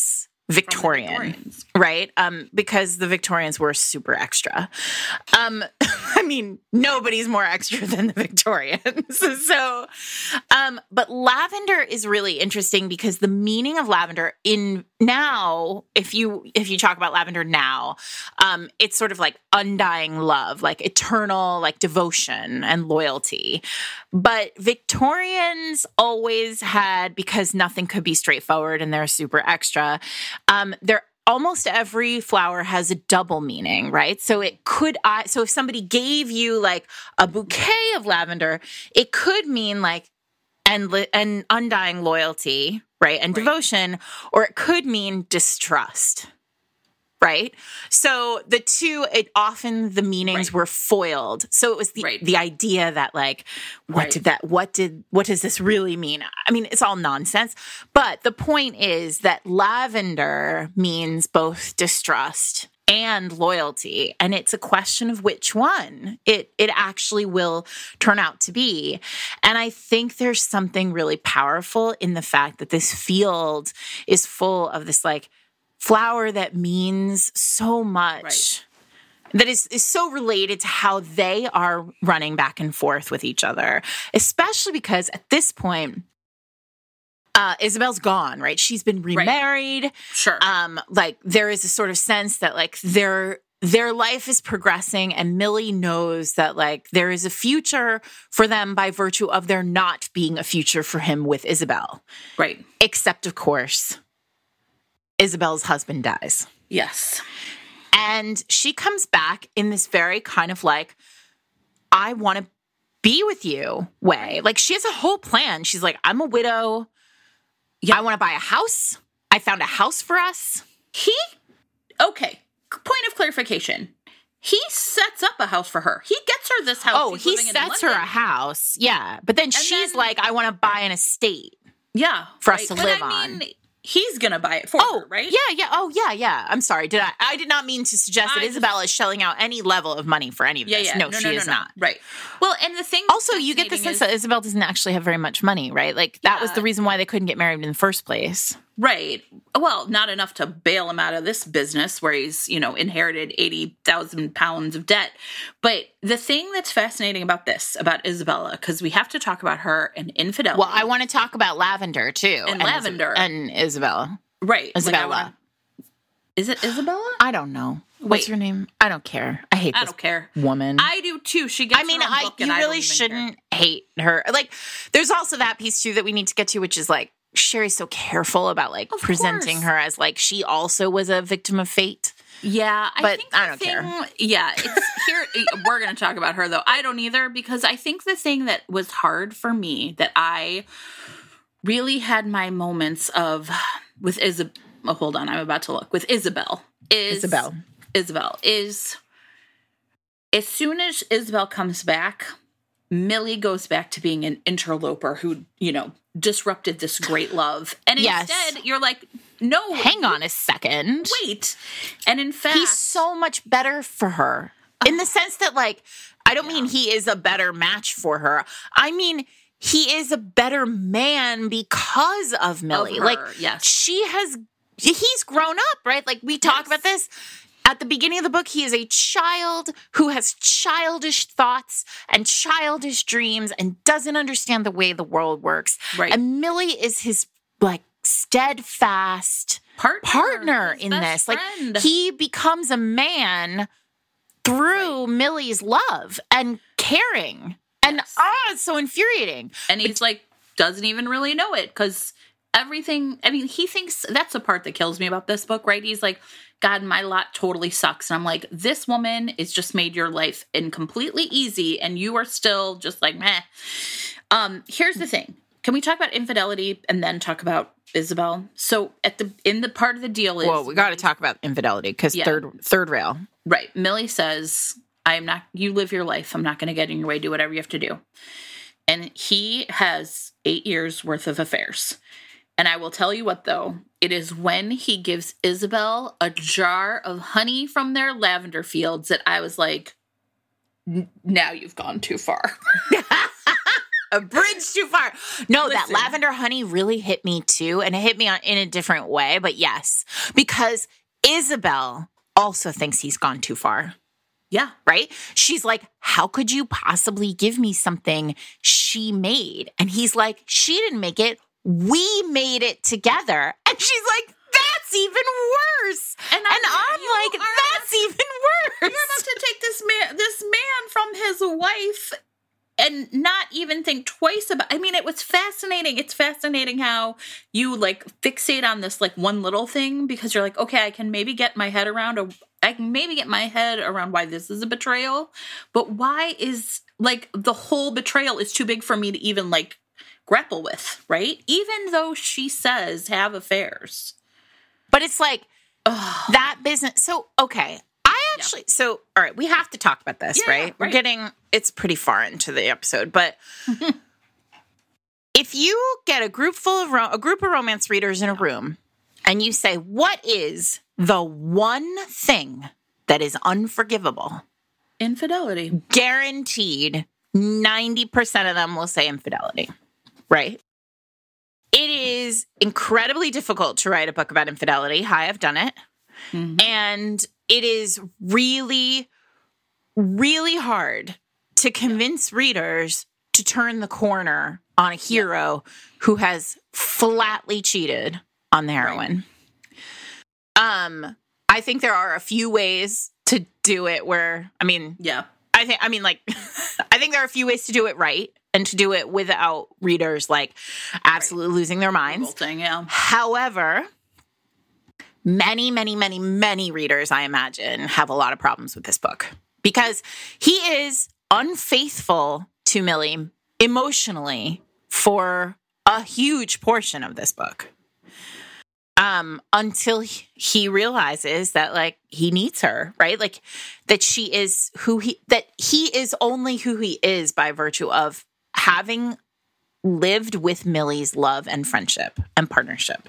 Victorian, Victorians. right? Um, because the Victorians were super extra. Um, I mean, nobody's more extra than the Victorians. so, um, but lavender is really interesting because the meaning of lavender in now, if you if you talk about lavender now, um, it's sort of like undying love, like eternal, like devotion and loyalty. But Victorians always had, because nothing could be straightforward and they're super extra. Um, there almost every flower has a double meaning, right? So it could, I, so if somebody gave you like a bouquet of lavender, it could mean like and and undying loyalty, right, and Right. devotion, or it could mean distrust, right? So the two, it often the meanings Right. were foiled. So it was the Right. the idea that like, what Right. did that? What did what does this really mean? I mean, it's all nonsense. But the point is that lavender means both distrust and loyalty, and it's a question of which one it it actually will turn out to be. And I think there's something really powerful in the fact that this field is full of this like flower that means so much. Right. That is, is so related to how they are running back and forth with each other, especially because at this point, uh, Isabel's gone, right? She's been remarried. Sure. Um, like there is a sort of sense that like their their life is progressing, and Millie knows that like there is a future for them by virtue of there not being a future for him with Isabel. Right. Except, of course, Isabel's husband dies. Yes. And she comes back in this very kind of like, I want to be with you way. Like she has a whole plan. She's like, I'm a widow. Yeah. I want to buy a house. I found a house for us. He, okay, point of clarification. He sets up a house for her. He gets her this house. Oh, He's he living in sets her London. a house. Yeah. But then she's then- like, I want to buy an estate. Yeah. for us to But live I on. mean, he's going to buy it for Oh, her, right? yeah, yeah. Oh, yeah, yeah. I'm sorry. Did I? I did not mean to suggest that I just- Isabella is shelling out any level of money for any of Yeah, this. yeah. No, she is not. Right. Well, and the thing Also, that's you get the fascinating sense is- that Isabel doesn't actually have very much money, right? Like that was Yeah. the reason why they couldn't get married in the first place. Right. Well, not enough to bail him out of this business where he's, you know, inherited eighty thousand pounds of debt. But the thing that's fascinating about this, about Isabella, because we have to talk about her and infidelity. Well, I want to talk about Lavender too, And Lavender. and Isabella. Right. Like, I Isabella. wanna- is it Isabella? I don't know. What's Wait. her name? I don't care. I hate I this don't care. woman. I do too. She gets I mean, her own I book you and I don't really even shouldn't hate her. Like, there's also that piece too that we need to get to, which is like Sherry's so careful about like Of presenting course. her as like she also was a victim of fate. care. Yeah, I But think I the don't thing, care. Yeah, it's here. We're going to talk about her though. I don't either because I think the thing that was hard for me that I really had my moments of with Isabel. Oh, hold on, I'm about to look with Isabel. Is Isabel. Isabel is as soon as Isabel comes back, Millie goes back to being an interloper who, you know, disrupted this great love. And Yes. instead, you're like, no, Hang on a second. wait. And in fact, He's so much better for her in the sense that, like, I don't mean he is a better match for her. I mean, he is a better man because of Millie. her, like, yes. she has, he's grown up, right? Like, we talk Yes. about this. At the beginning of the book, he is a child who has childish thoughts and childish dreams and doesn't understand the way the world works. Right. And Millie is his, like, steadfast partner, partner his in best this. friend. Like he becomes a man through Millie's love and caring. And Yes. ah, it's so infuriating. and he's like, doesn't even really know it because everything, I mean, he thinks that's the part that kills me about this book, right? He's like, God, my lot totally sucks. And I'm like, this woman is just made your life in completely easy and you are still just like, meh. Um, here's the thing. Can we talk about infidelity and then talk about Isabel? So at the in the part of the deal is Well, we got to talk about infidelity because Yeah. third third rail. right. Millie says, I'm not, you live your life. I'm not going to get in your way. Do whatever you have to do. And he has eight years worth of affairs. And I will tell you what, though, it is when he gives Isabel a jar of honey from their lavender fields that I was like, "N- now you've gone too far. A bridge too far. No, Listen. that lavender honey really hit me too. And it hit me on, in a different way. But yes, because Isabel also thinks he's gone too far. Yeah. Right? She's like, how could you possibly give me something she made? And he's like, she didn't make it. We made it together. And she's like, that's even worse. And I'm, and I'm like, that's even worse. You're about to take this man, this man from his wife and not even think twice about, I mean, it was fascinating. It's fascinating how you like fixate on this like one little thing because you're like, okay, I can maybe get my head around, a, I can maybe get my head around why this is a betrayal, but why is like the whole betrayal is too big for me to even like grapple with, right? Even though she says have affairs. But it's like, ugh, that business. So, okay. I actually, yeah. so, all right, we have to talk about this, yeah, right? right? We're getting, it's pretty far into the episode, but if you get a group full of, ro- a group of romance readers in a room and you say, what is the one thing that is unforgivable? Infidelity. Guaranteed ninety percent of them will say infidelity, right? It is incredibly difficult to write a book about infidelity. Hi, I've done it. Mm-hmm. And it is really, really hard to convince readers to turn the corner on a hero yeah. who has flatly cheated on the heroine. Right. Um, I think there are a few ways to do it where, I mean, yeah, I think, I mean, like, I think there are a few ways to do it right. And to do it without readers, like, absolutely right. losing their minds. Revolting, yeah. However, many, many, many, many readers, I imagine, have a lot of problems with this book. Because he is unfaithful to Millie emotionally for a huge portion of this book. Um, until he realizes that, like, he needs her, right? Like, that she is who he, that he is only who he is by virtue of having lived with Millie's love and friendship and partnership.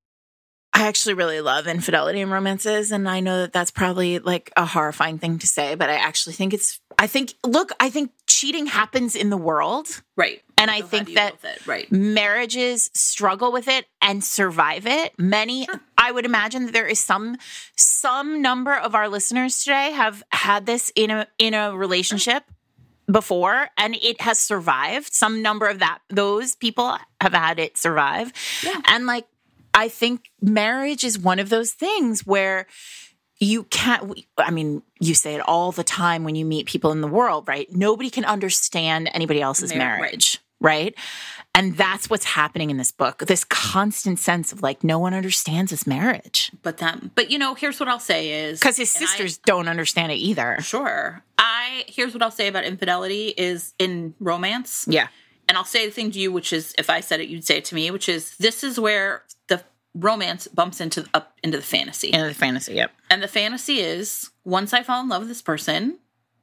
I actually really love infidelity in romances, and I know that that's probably like a horrifying thing to say, but I actually think it's, I think, look, I think cheating happens in the world. Right. And I so think that right. marriages struggle with it and survive it. Many, sure. I would imagine that there is some, some number of our listeners today have had this in a, in a relationship sure. before, and it has survived. Some number of that, those people have had it survive. Yeah. And like, I think marriage is one of those things where you can't, I mean, you say it all the time when you meet people in the world, right? Nobody can understand anybody else's Mar- marriage, right. right? And that's what's happening in this book. This constant sense of like, no one understands his marriage. But that, but you know, here's what I'll say is. Because his sisters I, don't understand it either. Sure. I, here's what I'll say about infidelity is in romance. Yeah. And I'll say the thing to you, which is, if I said it, you'd say it to me, which is, this is where the romance bumps into up into the fantasy. Into the fantasy, yep. And the fantasy is, once I fall in love with this person,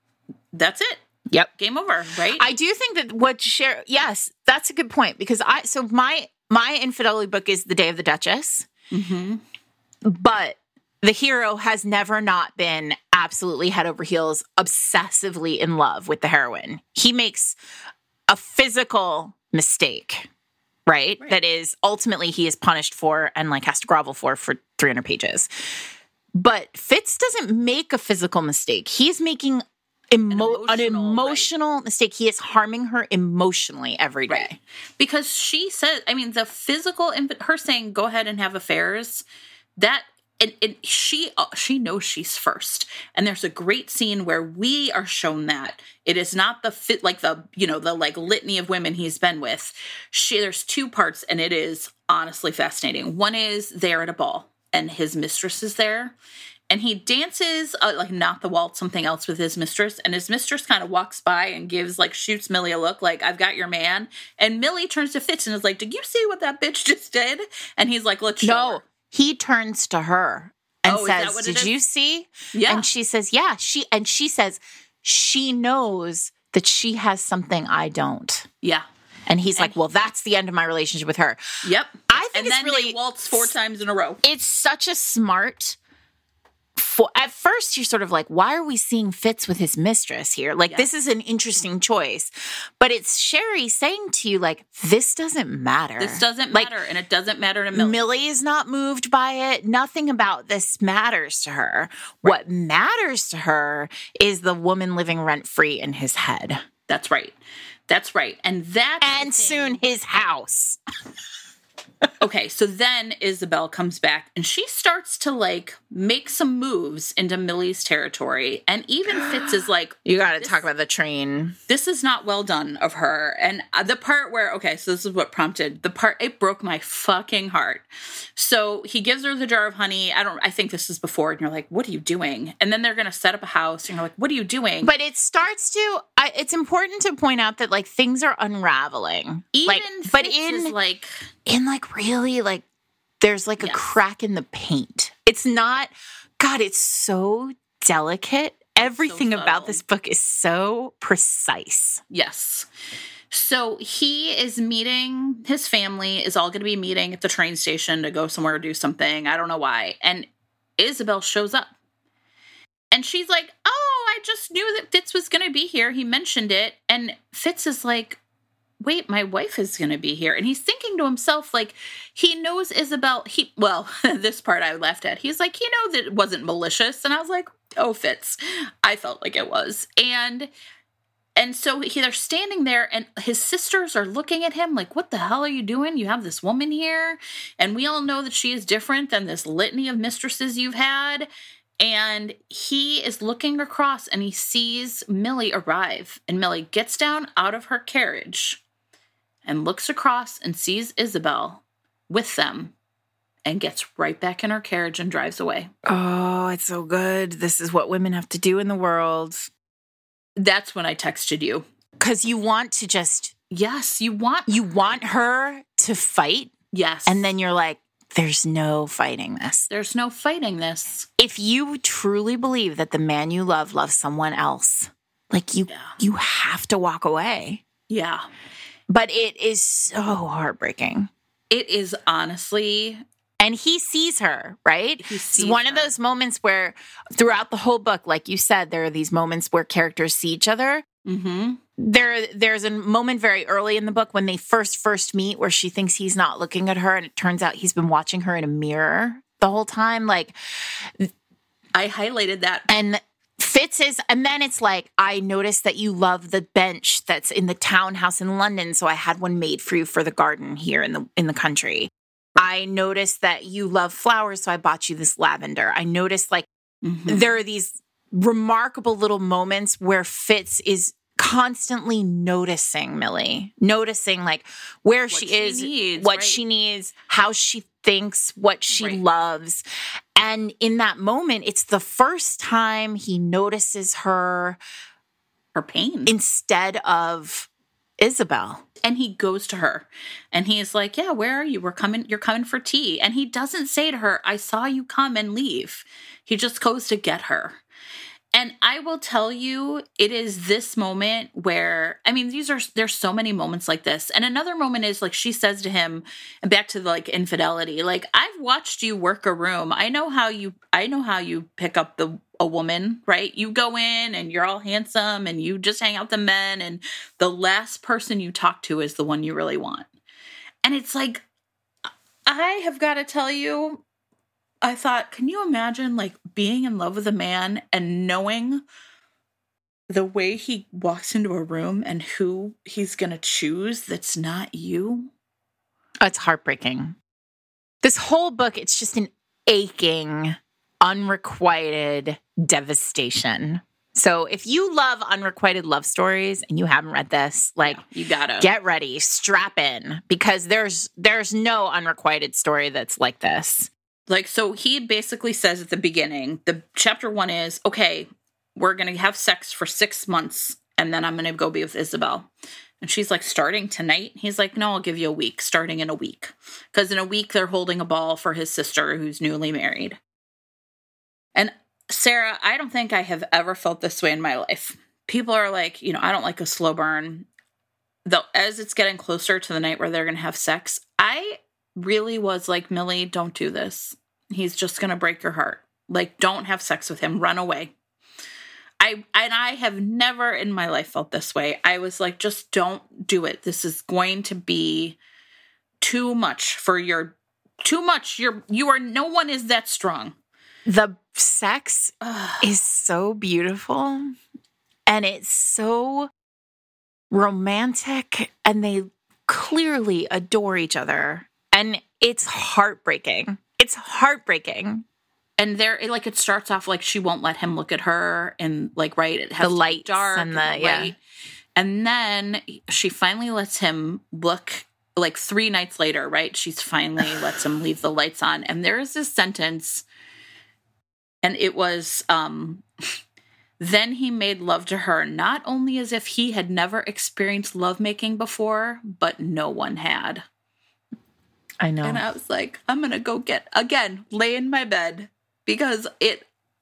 that's it. Yep. Game over, right? I do think that what share, yes, that's a good point. Because I, so my, my infidelity book is The Day of the Duchess. Mm-hmm. But the hero has never not been absolutely head over heels, obsessively in love with the heroine. He makes a physical mistake, right? right? That is ultimately he is punished for and like has to grovel for for three hundred pages. But Fitz doesn't make a physical mistake. He's making emo- an emotional, an emotional right. mistake. He is harming her emotionally every day. Right. Because she said, I mean, the physical, her saying, go ahead and have affairs, that And, and she uh, she knows she's first. And there's a great scene where we are shown that it is not the fit, like the, you know, the like litany of women he's been with. She, there's two parts, and it is honestly fascinating. One is they're at a ball and his mistress is there, and he dances uh, like not the waltz, something else with his mistress. And his mistress kind of walks by and gives like, shoots Millie a look like, I've got your man. And Millie turns to Fitz and is like, did you see what that bitch just did? And he's like, let's show no. her. He turns to her and oh, says, did you see? Yeah. And she says, yeah. She And she says, she knows that she has something I don't. Yeah. And he's and like, well, that's the end of my relationship with her. Yep. I think and it's then really they waltz four times in a row. It's such a smart for at first you're sort of like, why are we seeing Fitz with his mistress here? Like, Yes. this is an interesting choice. But it's Sherry saying to you, like, this doesn't matter. This doesn't Like, matter, and it doesn't matter to Millie. Millie is not moved by it. Nothing about this matters to her. Right. What matters to her is the woman living rent-free in his head. That's right. That's right. And that's the And thing. soon his house. Okay, so then Isabel comes back and she starts to like make some moves into Millie's territory. And even Fitz is like, You got to This- talk about the train. this is not well done of her. And the part where, okay, so this is what prompted the part, it broke my fucking heart. So he gives her the jar of honey. I don't, I think this is before. And you're like, what are you doing? And then they're going to set up a house. And you're like, what are you doing? But it starts to, I, it's important to point out that like things are unraveling. even like, Fitz but is in, like, in like really like, there's like a Yes. crack in the paint. It's not, God, it's so delicate. Everything about subtle. this book is so precise. yes. So he is meeting, his family is all going to be meeting at the train station to go somewhere or do something. I don't know why. And Isabel shows up. And she's like, oh, I just knew that Fitz was going to be here. He mentioned it. And Fitz is like, wait, my wife is going to be here. And he's thinking to himself, like, he knows Isabel. He, well, this part I laughed at. He's like, you know that it wasn't malicious. And I was like, oh, Fitz. I felt like it was. And And so he, they're standing there, and his sisters are looking at him like, what the hell are you doing? You have this woman here, and we all know that she is different than this litany of mistresses you've had. And he is looking across, and he sees Millie arrive. And Millie gets down out of her carriage and looks across and sees Isabel with them and gets right back in her carriage and drives away. Oh, it's so good. This is what women have to do in the world. That's when I texted you. Because you want to just, Yes, you want... you want her to fight. Yes. And then you're like, there's no fighting this. There's no fighting this. If you truly believe that the man you love loves someone else, like you, Yeah. you have to walk away. Yeah. But it is so heartbreaking. It is honestly... And he sees her, right? He It's sees one of her. those moments where throughout the whole book, like you said, there are these moments where characters see each other. Mm-hmm. There, there's a moment very early in the book when they first first meet where she thinks he's not looking at her, and it turns out he's been watching her in a mirror the whole time. Like, I highlighted that. and Fitz is, and then it's like, I noticed that you love the bench that's in the townhouse in London, so I had one made for you for the garden here in the in the country. I noticed that you love flowers, so I bought you this lavender. I noticed like Mhm. there are these remarkable little moments where Fitz is constantly noticing Millie, noticing like where What she she is, needs, what right. she needs, how she thinks, what she Right. loves. And in that moment, it's the first time he notices her Her pain. instead of Isabel. And he goes to her and he's like, yeah, where are you? We're coming. You're coming for tea. And he doesn't say to her, I saw you come and leave. He just goes to get her. And I will tell you, it is this moment where, I mean, these are, there's so many moments like this. And another moment is like, she says to him, and back to the like infidelity, like, I've watched you work a room. I know how you, I know how you pick up the, a woman, right? You go in and you're all handsome and you just hang out with the men. And the last person you talk to is the one you really want. And it's like, I have got to tell you, I thought, can you imagine like being in love with a man and knowing the way he walks into a room and who he's going to choose that's not you? Oh, it's heartbreaking. This whole book, it's just an aching, unrequited devastation. So if you love unrequited love stories and you haven't read this, like, You gotta. get ready, strap in, because there's there's no unrequited story that's like this. Like, so he basically says at the beginning, the chapter one is, okay, we're going to have sex for six months and then I'm going to go be with Isabel. And she's like, starting tonight? He's like, no, I'll give you a week, starting in a week. Because in a week, they're holding a ball for his sister who's newly married. And Sarah, I don't think I have ever felt this way in my life. People are like, you know, I don't like a slow burn. Though, as it's getting closer to the night where they're going to have sex, I really was like, Millie, don't do this. He's just going to break your heart. Like, don't have sex with him. Run away. I and I have never in my life felt this way. I was like, just don't do it. This is going to be too much for your too much. You're you are no one is that strong. The sex is so beautiful and it's so romantic and they clearly adore each other. And it's heartbreaking. It's heartbreaking. And there, like, it starts off like she won't let him look at her, and like, right, it has the lights dark and the, and the yeah. light. And then she finally lets him look. Like three nights later, right? She's finally lets him leave the lights on, and there is this sentence, and it was, um, "Then he made love to her, not only as if he had never experienced lovemaking before, but no one had." I know, and I was like, I'm gonna go get again, lay in my bed. Because it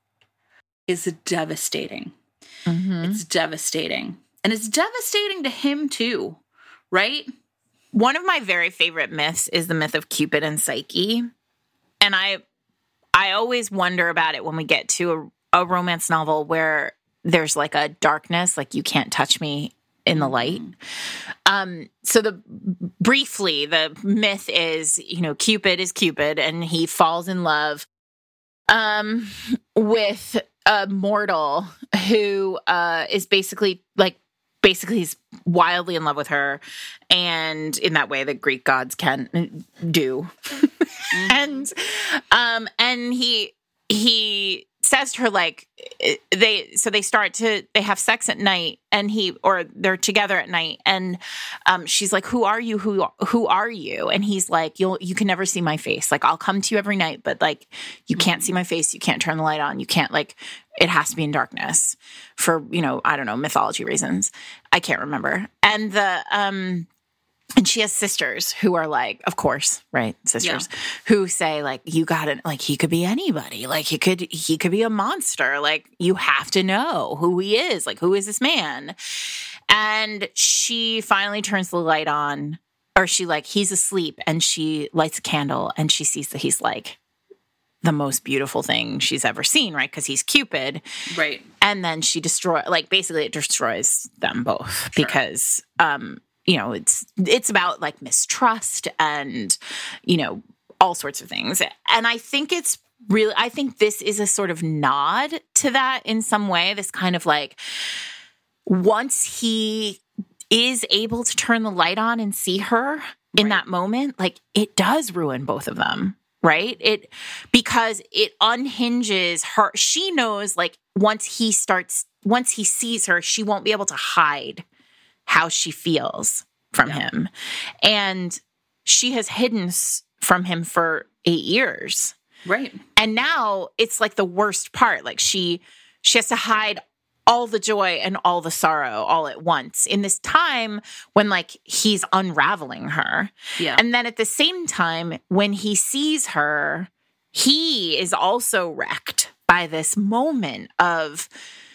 is devastating. Mm-hmm. It's devastating. And it's devastating to him too, right? One of my very favorite myths is the myth of Cupid and Psyche. And I I always wonder about it when we get to a, a romance novel where there's like a darkness, like you can't touch me in the light. Um, so the briefly, the myth is, you know, Cupid is Cupid and he falls in love Um, with a mortal who uh, is basically like basically he's wildly in love with her, and in that way the Greek gods can do, mm-hmm. and um, and he he says to her like they so they start to they have sex at night and he or they're together at night and um she's like, who are you who who are you and he's like, you'll you can never see my face, like I'll come to you every night but like you can't see my face, you can't turn the light on, you can't, like it has to be in darkness for, you know, I don't know, mythology reasons, I can't remember. And the um and she has sisters who are like, of course, right? Sisters yeah. who say like, you gotta, like, he could be anybody. Like he could, he could be a monster. Like you have to know who he is. Like, who is this man? And she finally turns the light on, or she like, he's asleep and she lights a candle and she sees that he's like the most beautiful thing she's ever seen, right? Because he's Cupid. Right. And then she destroy, like basically it destroys them both sure. because, um, you know, it's it's about like mistrust and, you know, all sorts of things. And I think it's really, I think this is a sort of nod to that in some way. This kind of like, once he is able to turn the light on and see her in right. that moment, like it does ruin both of them, right? It, because it unhinges her. She knows like once he starts, once he sees her, she won't be able to hide how she feels from yeah. him. And she has hidden from him for eight years. Right. And now it's like the worst part. Like she, she has to hide all the joy and all the sorrow all at once in this time when like he's unraveling her. Yeah. And then at the same time, when he sees her, he is also wrecked by this moment of,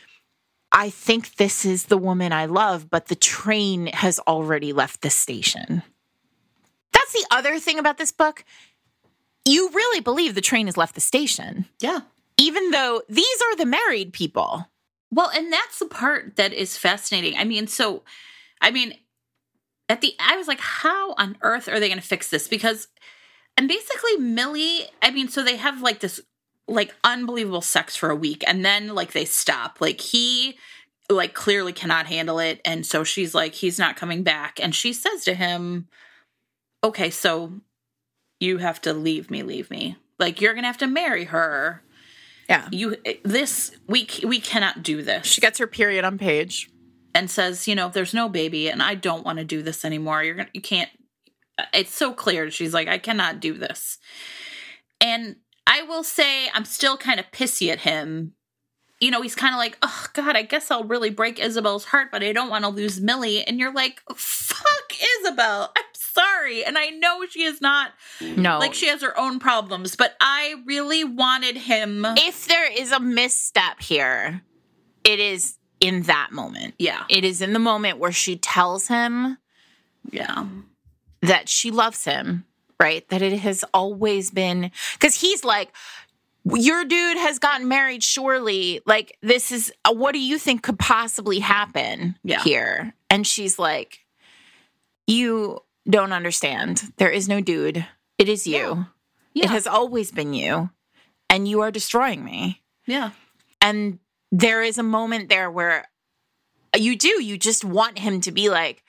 I think this is the woman I love, but the train has already left the station. That's the other thing about this book. You really believe the train has left the station. Yeah. Even though these are the married people. Well, and that's the part that is fascinating. I mean, so, I mean, at the, I was like, how on earth are they going to fix this? Because, and basically Millie, I mean, so they have like this like unbelievable sex for a week and then like they stop. Like he like clearly cannot handle it. And so she's like, he's not coming back. And she says to him, okay, so you have to leave me, leave me. Like you're going to have to marry her. Yeah. You, this, we, we cannot do this. She gets her period on Paige. And says, you know, there's no baby and I don't want to do this anymore. You're going to, you can't, it's so clear. She's like, I cannot do this. And I will say I'm still kind of pissy at him. You know, he's kind of like, oh, God, I guess I'll really break Isabel's heart, but I don't want to lose Millie. And you're like, fuck Isabel. I'm sorry. And I know she is not, no, like she has her own problems, but I really wanted him. If there is a misstep here, it is in that moment. Yeah. It is in the moment where she tells him yeah, that she loves him. Right? That it has always been, because he's like, your dude has gotten married, surely. Like, this is, uh, what do you think could possibly happen Yeah. here? And she's like, you don't understand. There is no dude. It is you. Yeah. Yeah. It has always been you. And you are destroying me. Yeah. And there is a moment there where you do, you just want him to be like,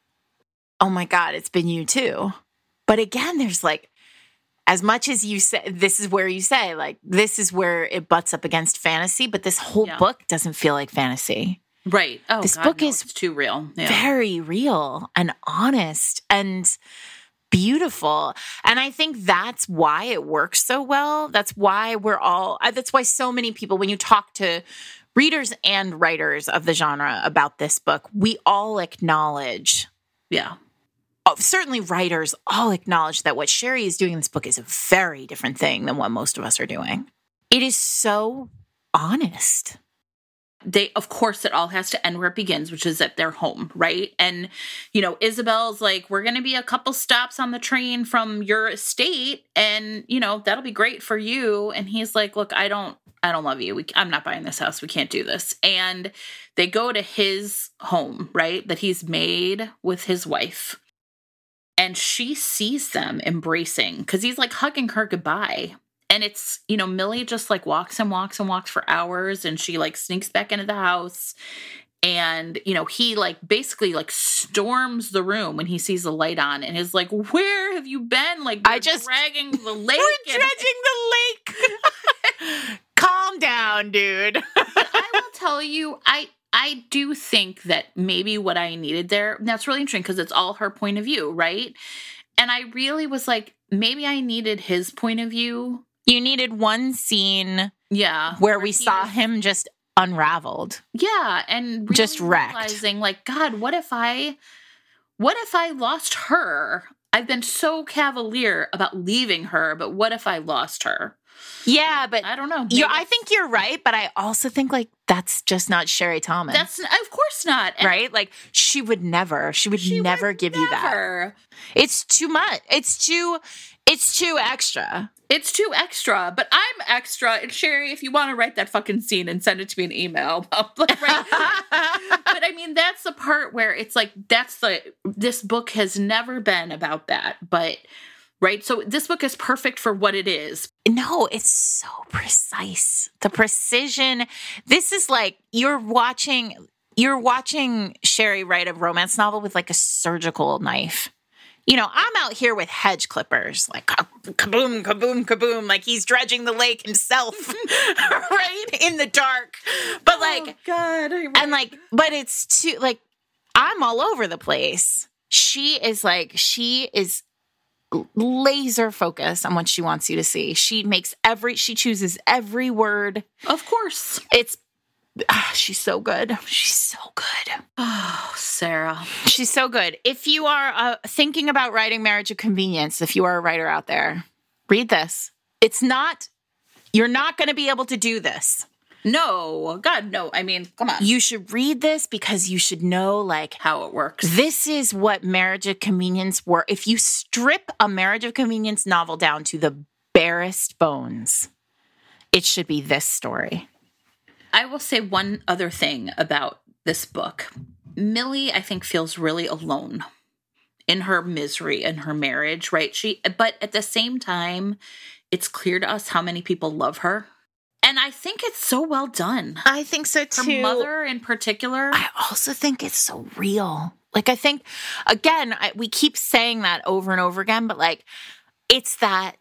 oh my God, it's been you too. But again, there's like, as much as you say, this is where you say, like, this is where it butts up against fantasy, but this whole Yeah. book doesn't feel like fantasy. Right. Oh, This God, book no, is it's too real. Yeah. Very real and honest and beautiful. And I think that's why it works so well. That's why we're all, that's why so many people, when you talk to readers and writers of the genre about this book, we all acknowledge, Yeah. oh, certainly writers all acknowledge that what Sherry is doing in this book is a very different thing than what most of us are doing. It is so honest. They, of course, it all has to end where it begins, which is at their home, right? And, you know, Isabel's like, we're going to be a couple stops on the train from your estate, and, you know, that'll be great for you. And he's like, look, I don't, I don't love you. We, I'm not buying this house. We can't do this. And they go to his home, right, that he's made with his wife. And she sees them embracing because he's like hugging her goodbye. And it's, you know, Millie just like walks and walks and walks for hours, and she like sneaks back into the house. And, you know, he like basically like storms the room when he sees the light on and is like, where have you been? Like, I just dragging the lake. We're and- dredging the lake. Calm down, dude. I will tell you, I I do think that maybe what I needed there, and that's really interesting because it's all her point of view, right? And I really was like, maybe I needed his point of view. You needed one scene Yeah. where we he saw was- him just unraveled. Yeah. And really Just wrecked. realizing, like, God, what if I, what if I lost her? I've been so cavalier about leaving her, but what if I lost her? Yeah, but I don't know. you, Maybe I think you're right, but I also think like that's just not Sherry Thomas. that's, of course not. And right? Like she would never, she would she never would give you that. never. It's too much. It's too, it's too extra. It's too extra, but I'm extra. And Sherry, if you want to write that fucking scene and send it to me an email, like, right? But I mean, that's the part where it's like, that's the, this book has never been about that, but right. So this book is perfect for what it is. No, it's so precise. The precision. This is like you're watching, you're watching Sherry write a romance novel with like a surgical knife. You know, I'm out here with hedge clippers, like kaboom, kaboom, kaboom, like he's dredging the lake himself, right? In the dark. But like, oh, God. and like, but it's too, like, I'm all over the place. She is like, she is laser focused on what she wants you to see. She makes every, she chooses every word. Of course. It's, ah, she's so good. She's so good. Oh, Sarah. She's so good. If you are uh, thinking about writing Marriage of Convenience, if you are a writer out there, read this. It's not, you're not going to be able to do this. No. God, no. I mean, come on. You should read this because you should know, like, How it works. this is what Marriage of Convenience were. If you strip a Marriage of Convenience novel down to the barest bones, it should be this story. I will say one other thing about this book. Millie, I think, feels really alone in her misery in her marriage, right? She, but at the same time, it's clear to us how many people love her. And I think it's so well done. I think so Her too. mother in particular. I also think it's so real. Like, I think, again, I, we keep saying that over and over again, but like, it's that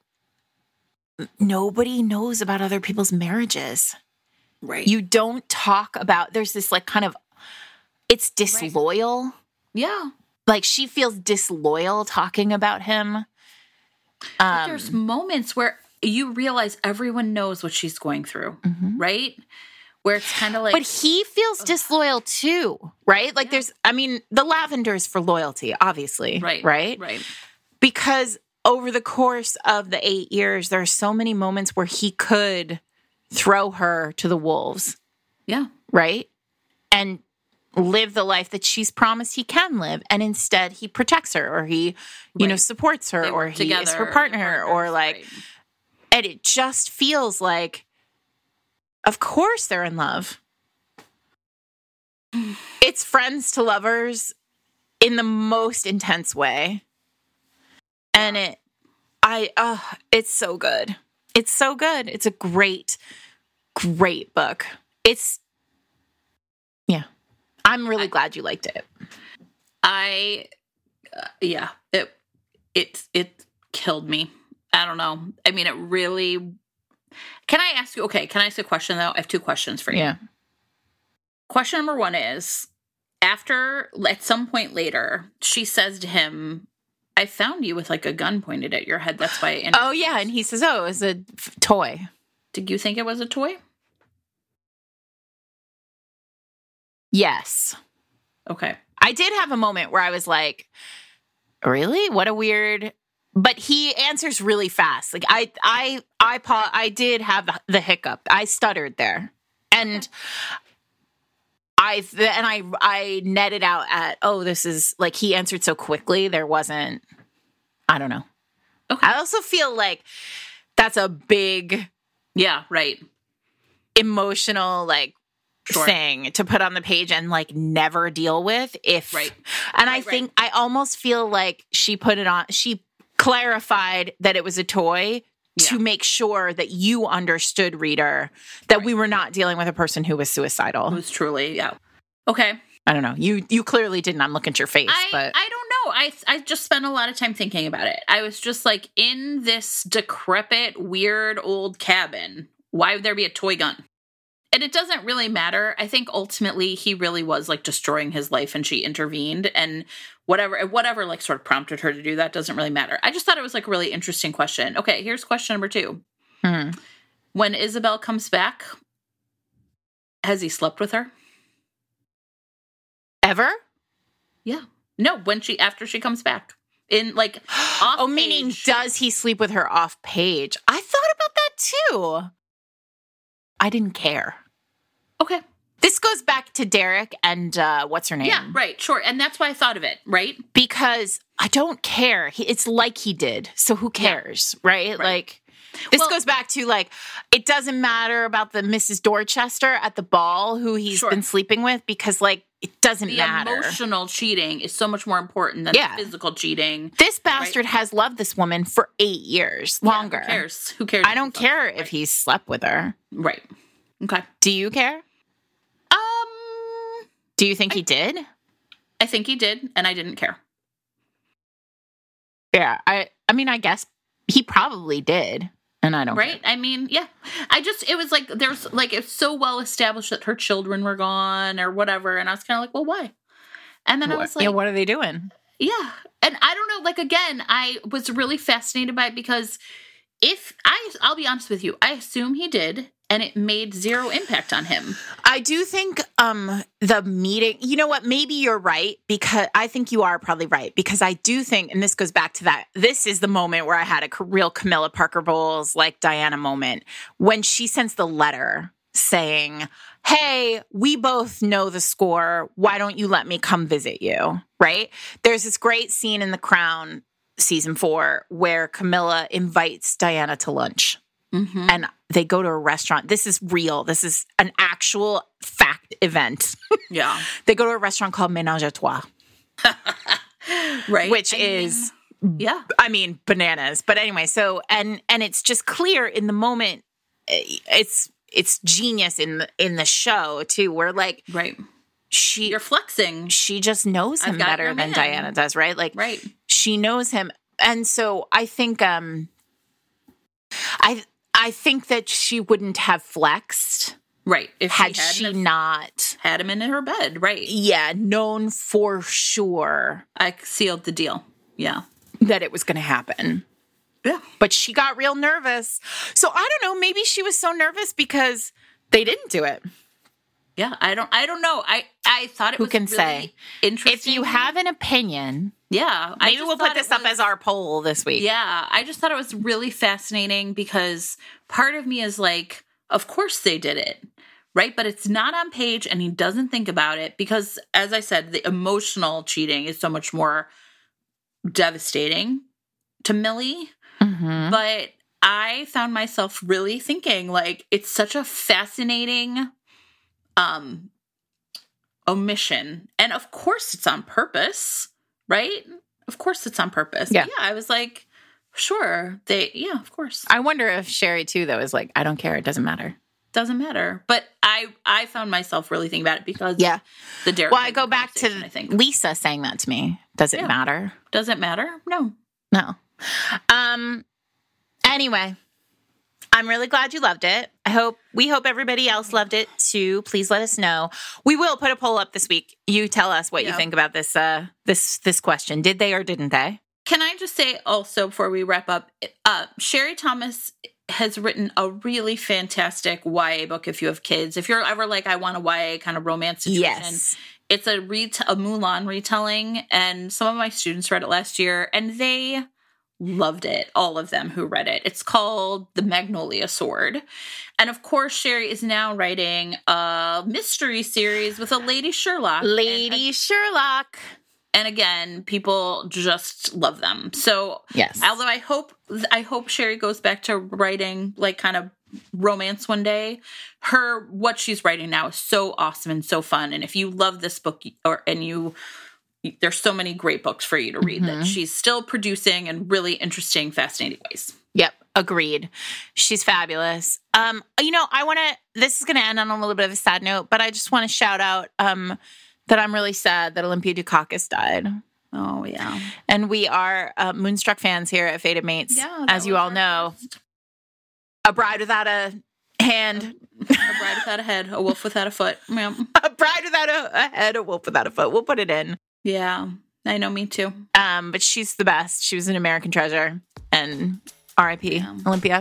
nobody knows about other people's marriages. Right. You don't talk about, there's this like kind of, it's disloyal. Yeah. Like she feels disloyal talking about him. But Um, there's moments where you realize everyone knows what she's going through, mhm. right? Where it's kind of like, But he feels disloyal too, right? Like Yeah. there's, I mean, the lavender is for loyalty, obviously. right, Right? right. Because over the course of the eight years, there are so many moments where he could throw her to the wolves, Yeah. right? And live the life that she's promised he can live. And instead he protects her or he, you know, Right. supports her They or work he is together, her partner they're or partners, like, right. And it just feels like, of course they're in love. It's friends to lovers in the most intense way. And it, I, uh, it's so good. It's so good. It's a great, great book. It's, yeah. I'm really I, glad you liked it. I, uh, yeah, it, it, it killed me. I don't know. I mean, it really, can I ask you, okay, can I ask a question though? I have two questions for you. Yeah. Question number one is, after, at some point later, she says to him, I found you with like a gun pointed at your head. That's why. I oh, yeah. And he says, oh, it was a f- toy. Did you think it was a toy? Yes. Okay. I did have a moment where I was like, really? What a weird... But he answers really fast. Like, I I, I, pa- I did have the hiccup. I stuttered there. And... I and I I netted out at, oh, this is like he answered so quickly. There wasn't, I don't know. Okay. I also feel like that's a big, yeah, right, emotional like sure. thing to put on the page and like never deal with. If right, and right, I think right. I almost feel like she put it on. She clarified that it was a toy. Yeah. To make sure that you understood, reader, that right. we were not dealing with a person who was suicidal. Who's truly, yeah. Okay. I don't know. You you clearly didn't. I'm looking at your face, I, but I don't know. I I just spent a lot of time thinking about it. I was just like, in this decrepit, weird old cabin, why would there be a toy gun? And it doesn't really matter. I think ultimately he really was like destroying his life and she intervened and whatever, whatever like sort of prompted her to do that doesn't really matter. I just thought it was like a really interesting question. Okay, here's question number two. Hmm. When Isabel comes back, has he slept with her? Ever? Yeah. No, when she, after she comes back. In like off Oh, meaning does he sleep with her off page? I thought about that too. I didn't care. Okay. This goes back to Derek and uh, what's her name? Yeah, right, sure. And that's why I thought of it, right? Because I don't care. He, it's like he did. So who cares, yeah. right? right? Like, this well, goes back to, like, it doesn't matter about the Missus Dorchester at the ball who he's sure. been sleeping with because, like, it doesn't the matter. The emotional cheating is so much more important than yeah. the physical cheating. This bastard right? has loved this woman for eight years, longer. Yeah, who cares? Who cares? I don't care right. if he slept with her. Right. Okay. Do you care? Um. Do you think I, he did? I think he did, and I didn't care. Yeah, I. I mean, I guess he probably did, and I don't. Right? care. I mean, yeah. I just it was like there's like it's so well established that her children were gone or whatever, and I was kind of like, well, why? And then what? I was like, yeah, what are they doing? Yeah, and I don't know. Like again, I was really fascinated by it because if I, I'll be honest with you, I assume he did. And it made zero impact on him. I do think um, the meeting, you know what, maybe you're right, because I think you are probably right, because I do think, and this goes back to that, this is the moment where I had a real Camilla Parker Bowles, like Diana moment, when she sends the letter saying, hey, we both know the score, why don't you let me come visit you, right? There's this great scene in The Crown season four where Camilla invites Diana to lunch. Mm-hmm. And they go to a restaurant. This is real. This is an actual fact event. Yeah. They go to a restaurant called Ménage à Trois. Right. Which I is, mean, yeah. I mean, bananas. But anyway, so, and and it's just clear in the moment, it's it's genius in the, in the show, too, where like, right. She, You're flexing. She just knows him better than Diana does, right? Like, right. She knows him. And so I think, um, I, I think that she wouldn't have flexed. Right. If had she, she not had him in her bed. Right. Yeah. Known for sure. I sealed the deal. Yeah. That it was going to happen. Yeah. But she got real nervous. So I don't know. Maybe she was so nervous because they didn't do it. Yeah. I don't, I don't know. I, I thought it Who was can really say? interesting. If you have an opinion. Yeah. Maybe we'll put this was, up as our poll this week. Yeah. I just thought it was really fascinating because part of me is like, of course they did it, right? But it's not on page and he doesn't think about it because, as I said, the emotional cheating is so much more devastating to Millie. Mm-hmm. But I found myself really thinking, like, it's such a fascinating um, omission. And of course it's on purpose, right? Of course it's on purpose. Yeah. Yeah, I was like, sure. They, yeah, of course. I wonder if Sherry, too, though, is like, I don't care. It doesn't matter. Doesn't matter. But I I found myself really thinking about it because yeah. the Derek. Well, I go back to I think. Lisa saying that to me. Does it Yeah. matter? Does it matter? No. No. Um. Anyway, I'm really glad you loved it. I hope we hope everybody else loved it too. Please let us know. We will put a poll up this week. You tell us what Yeah. you think about this uh this this question. Did they or didn't they? Can I just say also before we wrap up, uh, Sherry Thomas has written a really fantastic Y A book if you have kids. If you're ever like, I want a Y A kind of romance situation. Yes. It's a, ret- a Mulan retelling, and some of my students read it last year, and they loved it, all of them who read it. It's called The Magnolia Sword. And of course, Sherry is now writing a mystery series with a Lady Sherlock. Lady and, Sherlock. And again, people just love them. So, yes. Although I hope I hope Sherry goes back to writing like kind of romance one day. Her what she's writing now is so awesome and so fun. And if you love this book, or and you, there's so many great books for you to read mm-hmm. that she's still producing in really interesting, fascinating ways. Yep, agreed. She's fabulous. Um, you know, I want to. This is going to end on a little bit of a sad note, but I just want to shout out. Um, that I'm really sad that Olympia Dukakis died. Oh, yeah. And we are uh, Moonstruck fans here at Fated Mates, yeah, as you all know. Best. A bride without a hand. A bride without a head, a wolf without a foot. Yeah. A bride without a, a head, a wolf without a foot. We'll put it in. Yeah, I know, me too. Um, but she's the best. She was an American treasure. And R I P Yeah. Olympia.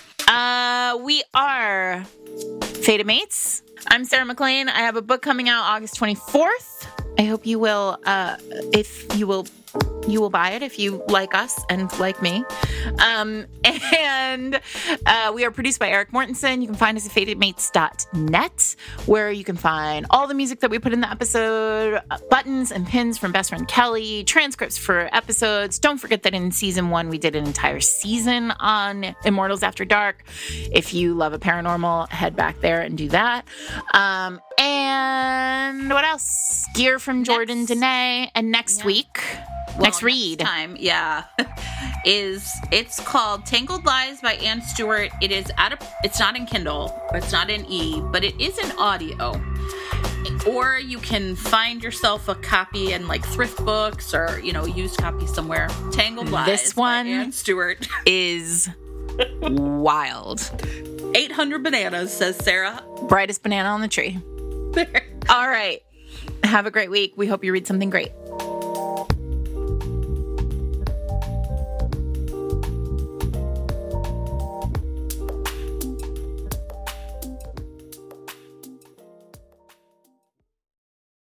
Uh, we are Fated Mates. I'm Sarah McLean. I have a book coming out August twenty-fourth. I hope you will, uh, if you will, you will buy it if you like us and like me. Um, and uh, we are produced by Eric Mortensen. You can find us at fated mates dot net, where you can find all the music that we put in the episode, uh, buttons and pins from Best Friend Kelly, transcripts for episodes. Don't forget that in season one, we did an entire season on Immortals After Dark. If you love a paranormal, head back there and do that. Um, and what else? Gear from Jordan next, Dene. And next yeah. week, well, next read. Next time, yeah, is it's called Tangled Lies by Anne Stewart. It is at a, it's not in Kindle, it's not in e, but it is in audio. Or you can find yourself a copy in like thrift books or, you know, used copy somewhere. Tangled Lies this one by Anne Stewart is wild. eight hundred bananas, says Sarah. Brightest banana on the tree. All right. Have a great week. We hope you read something great.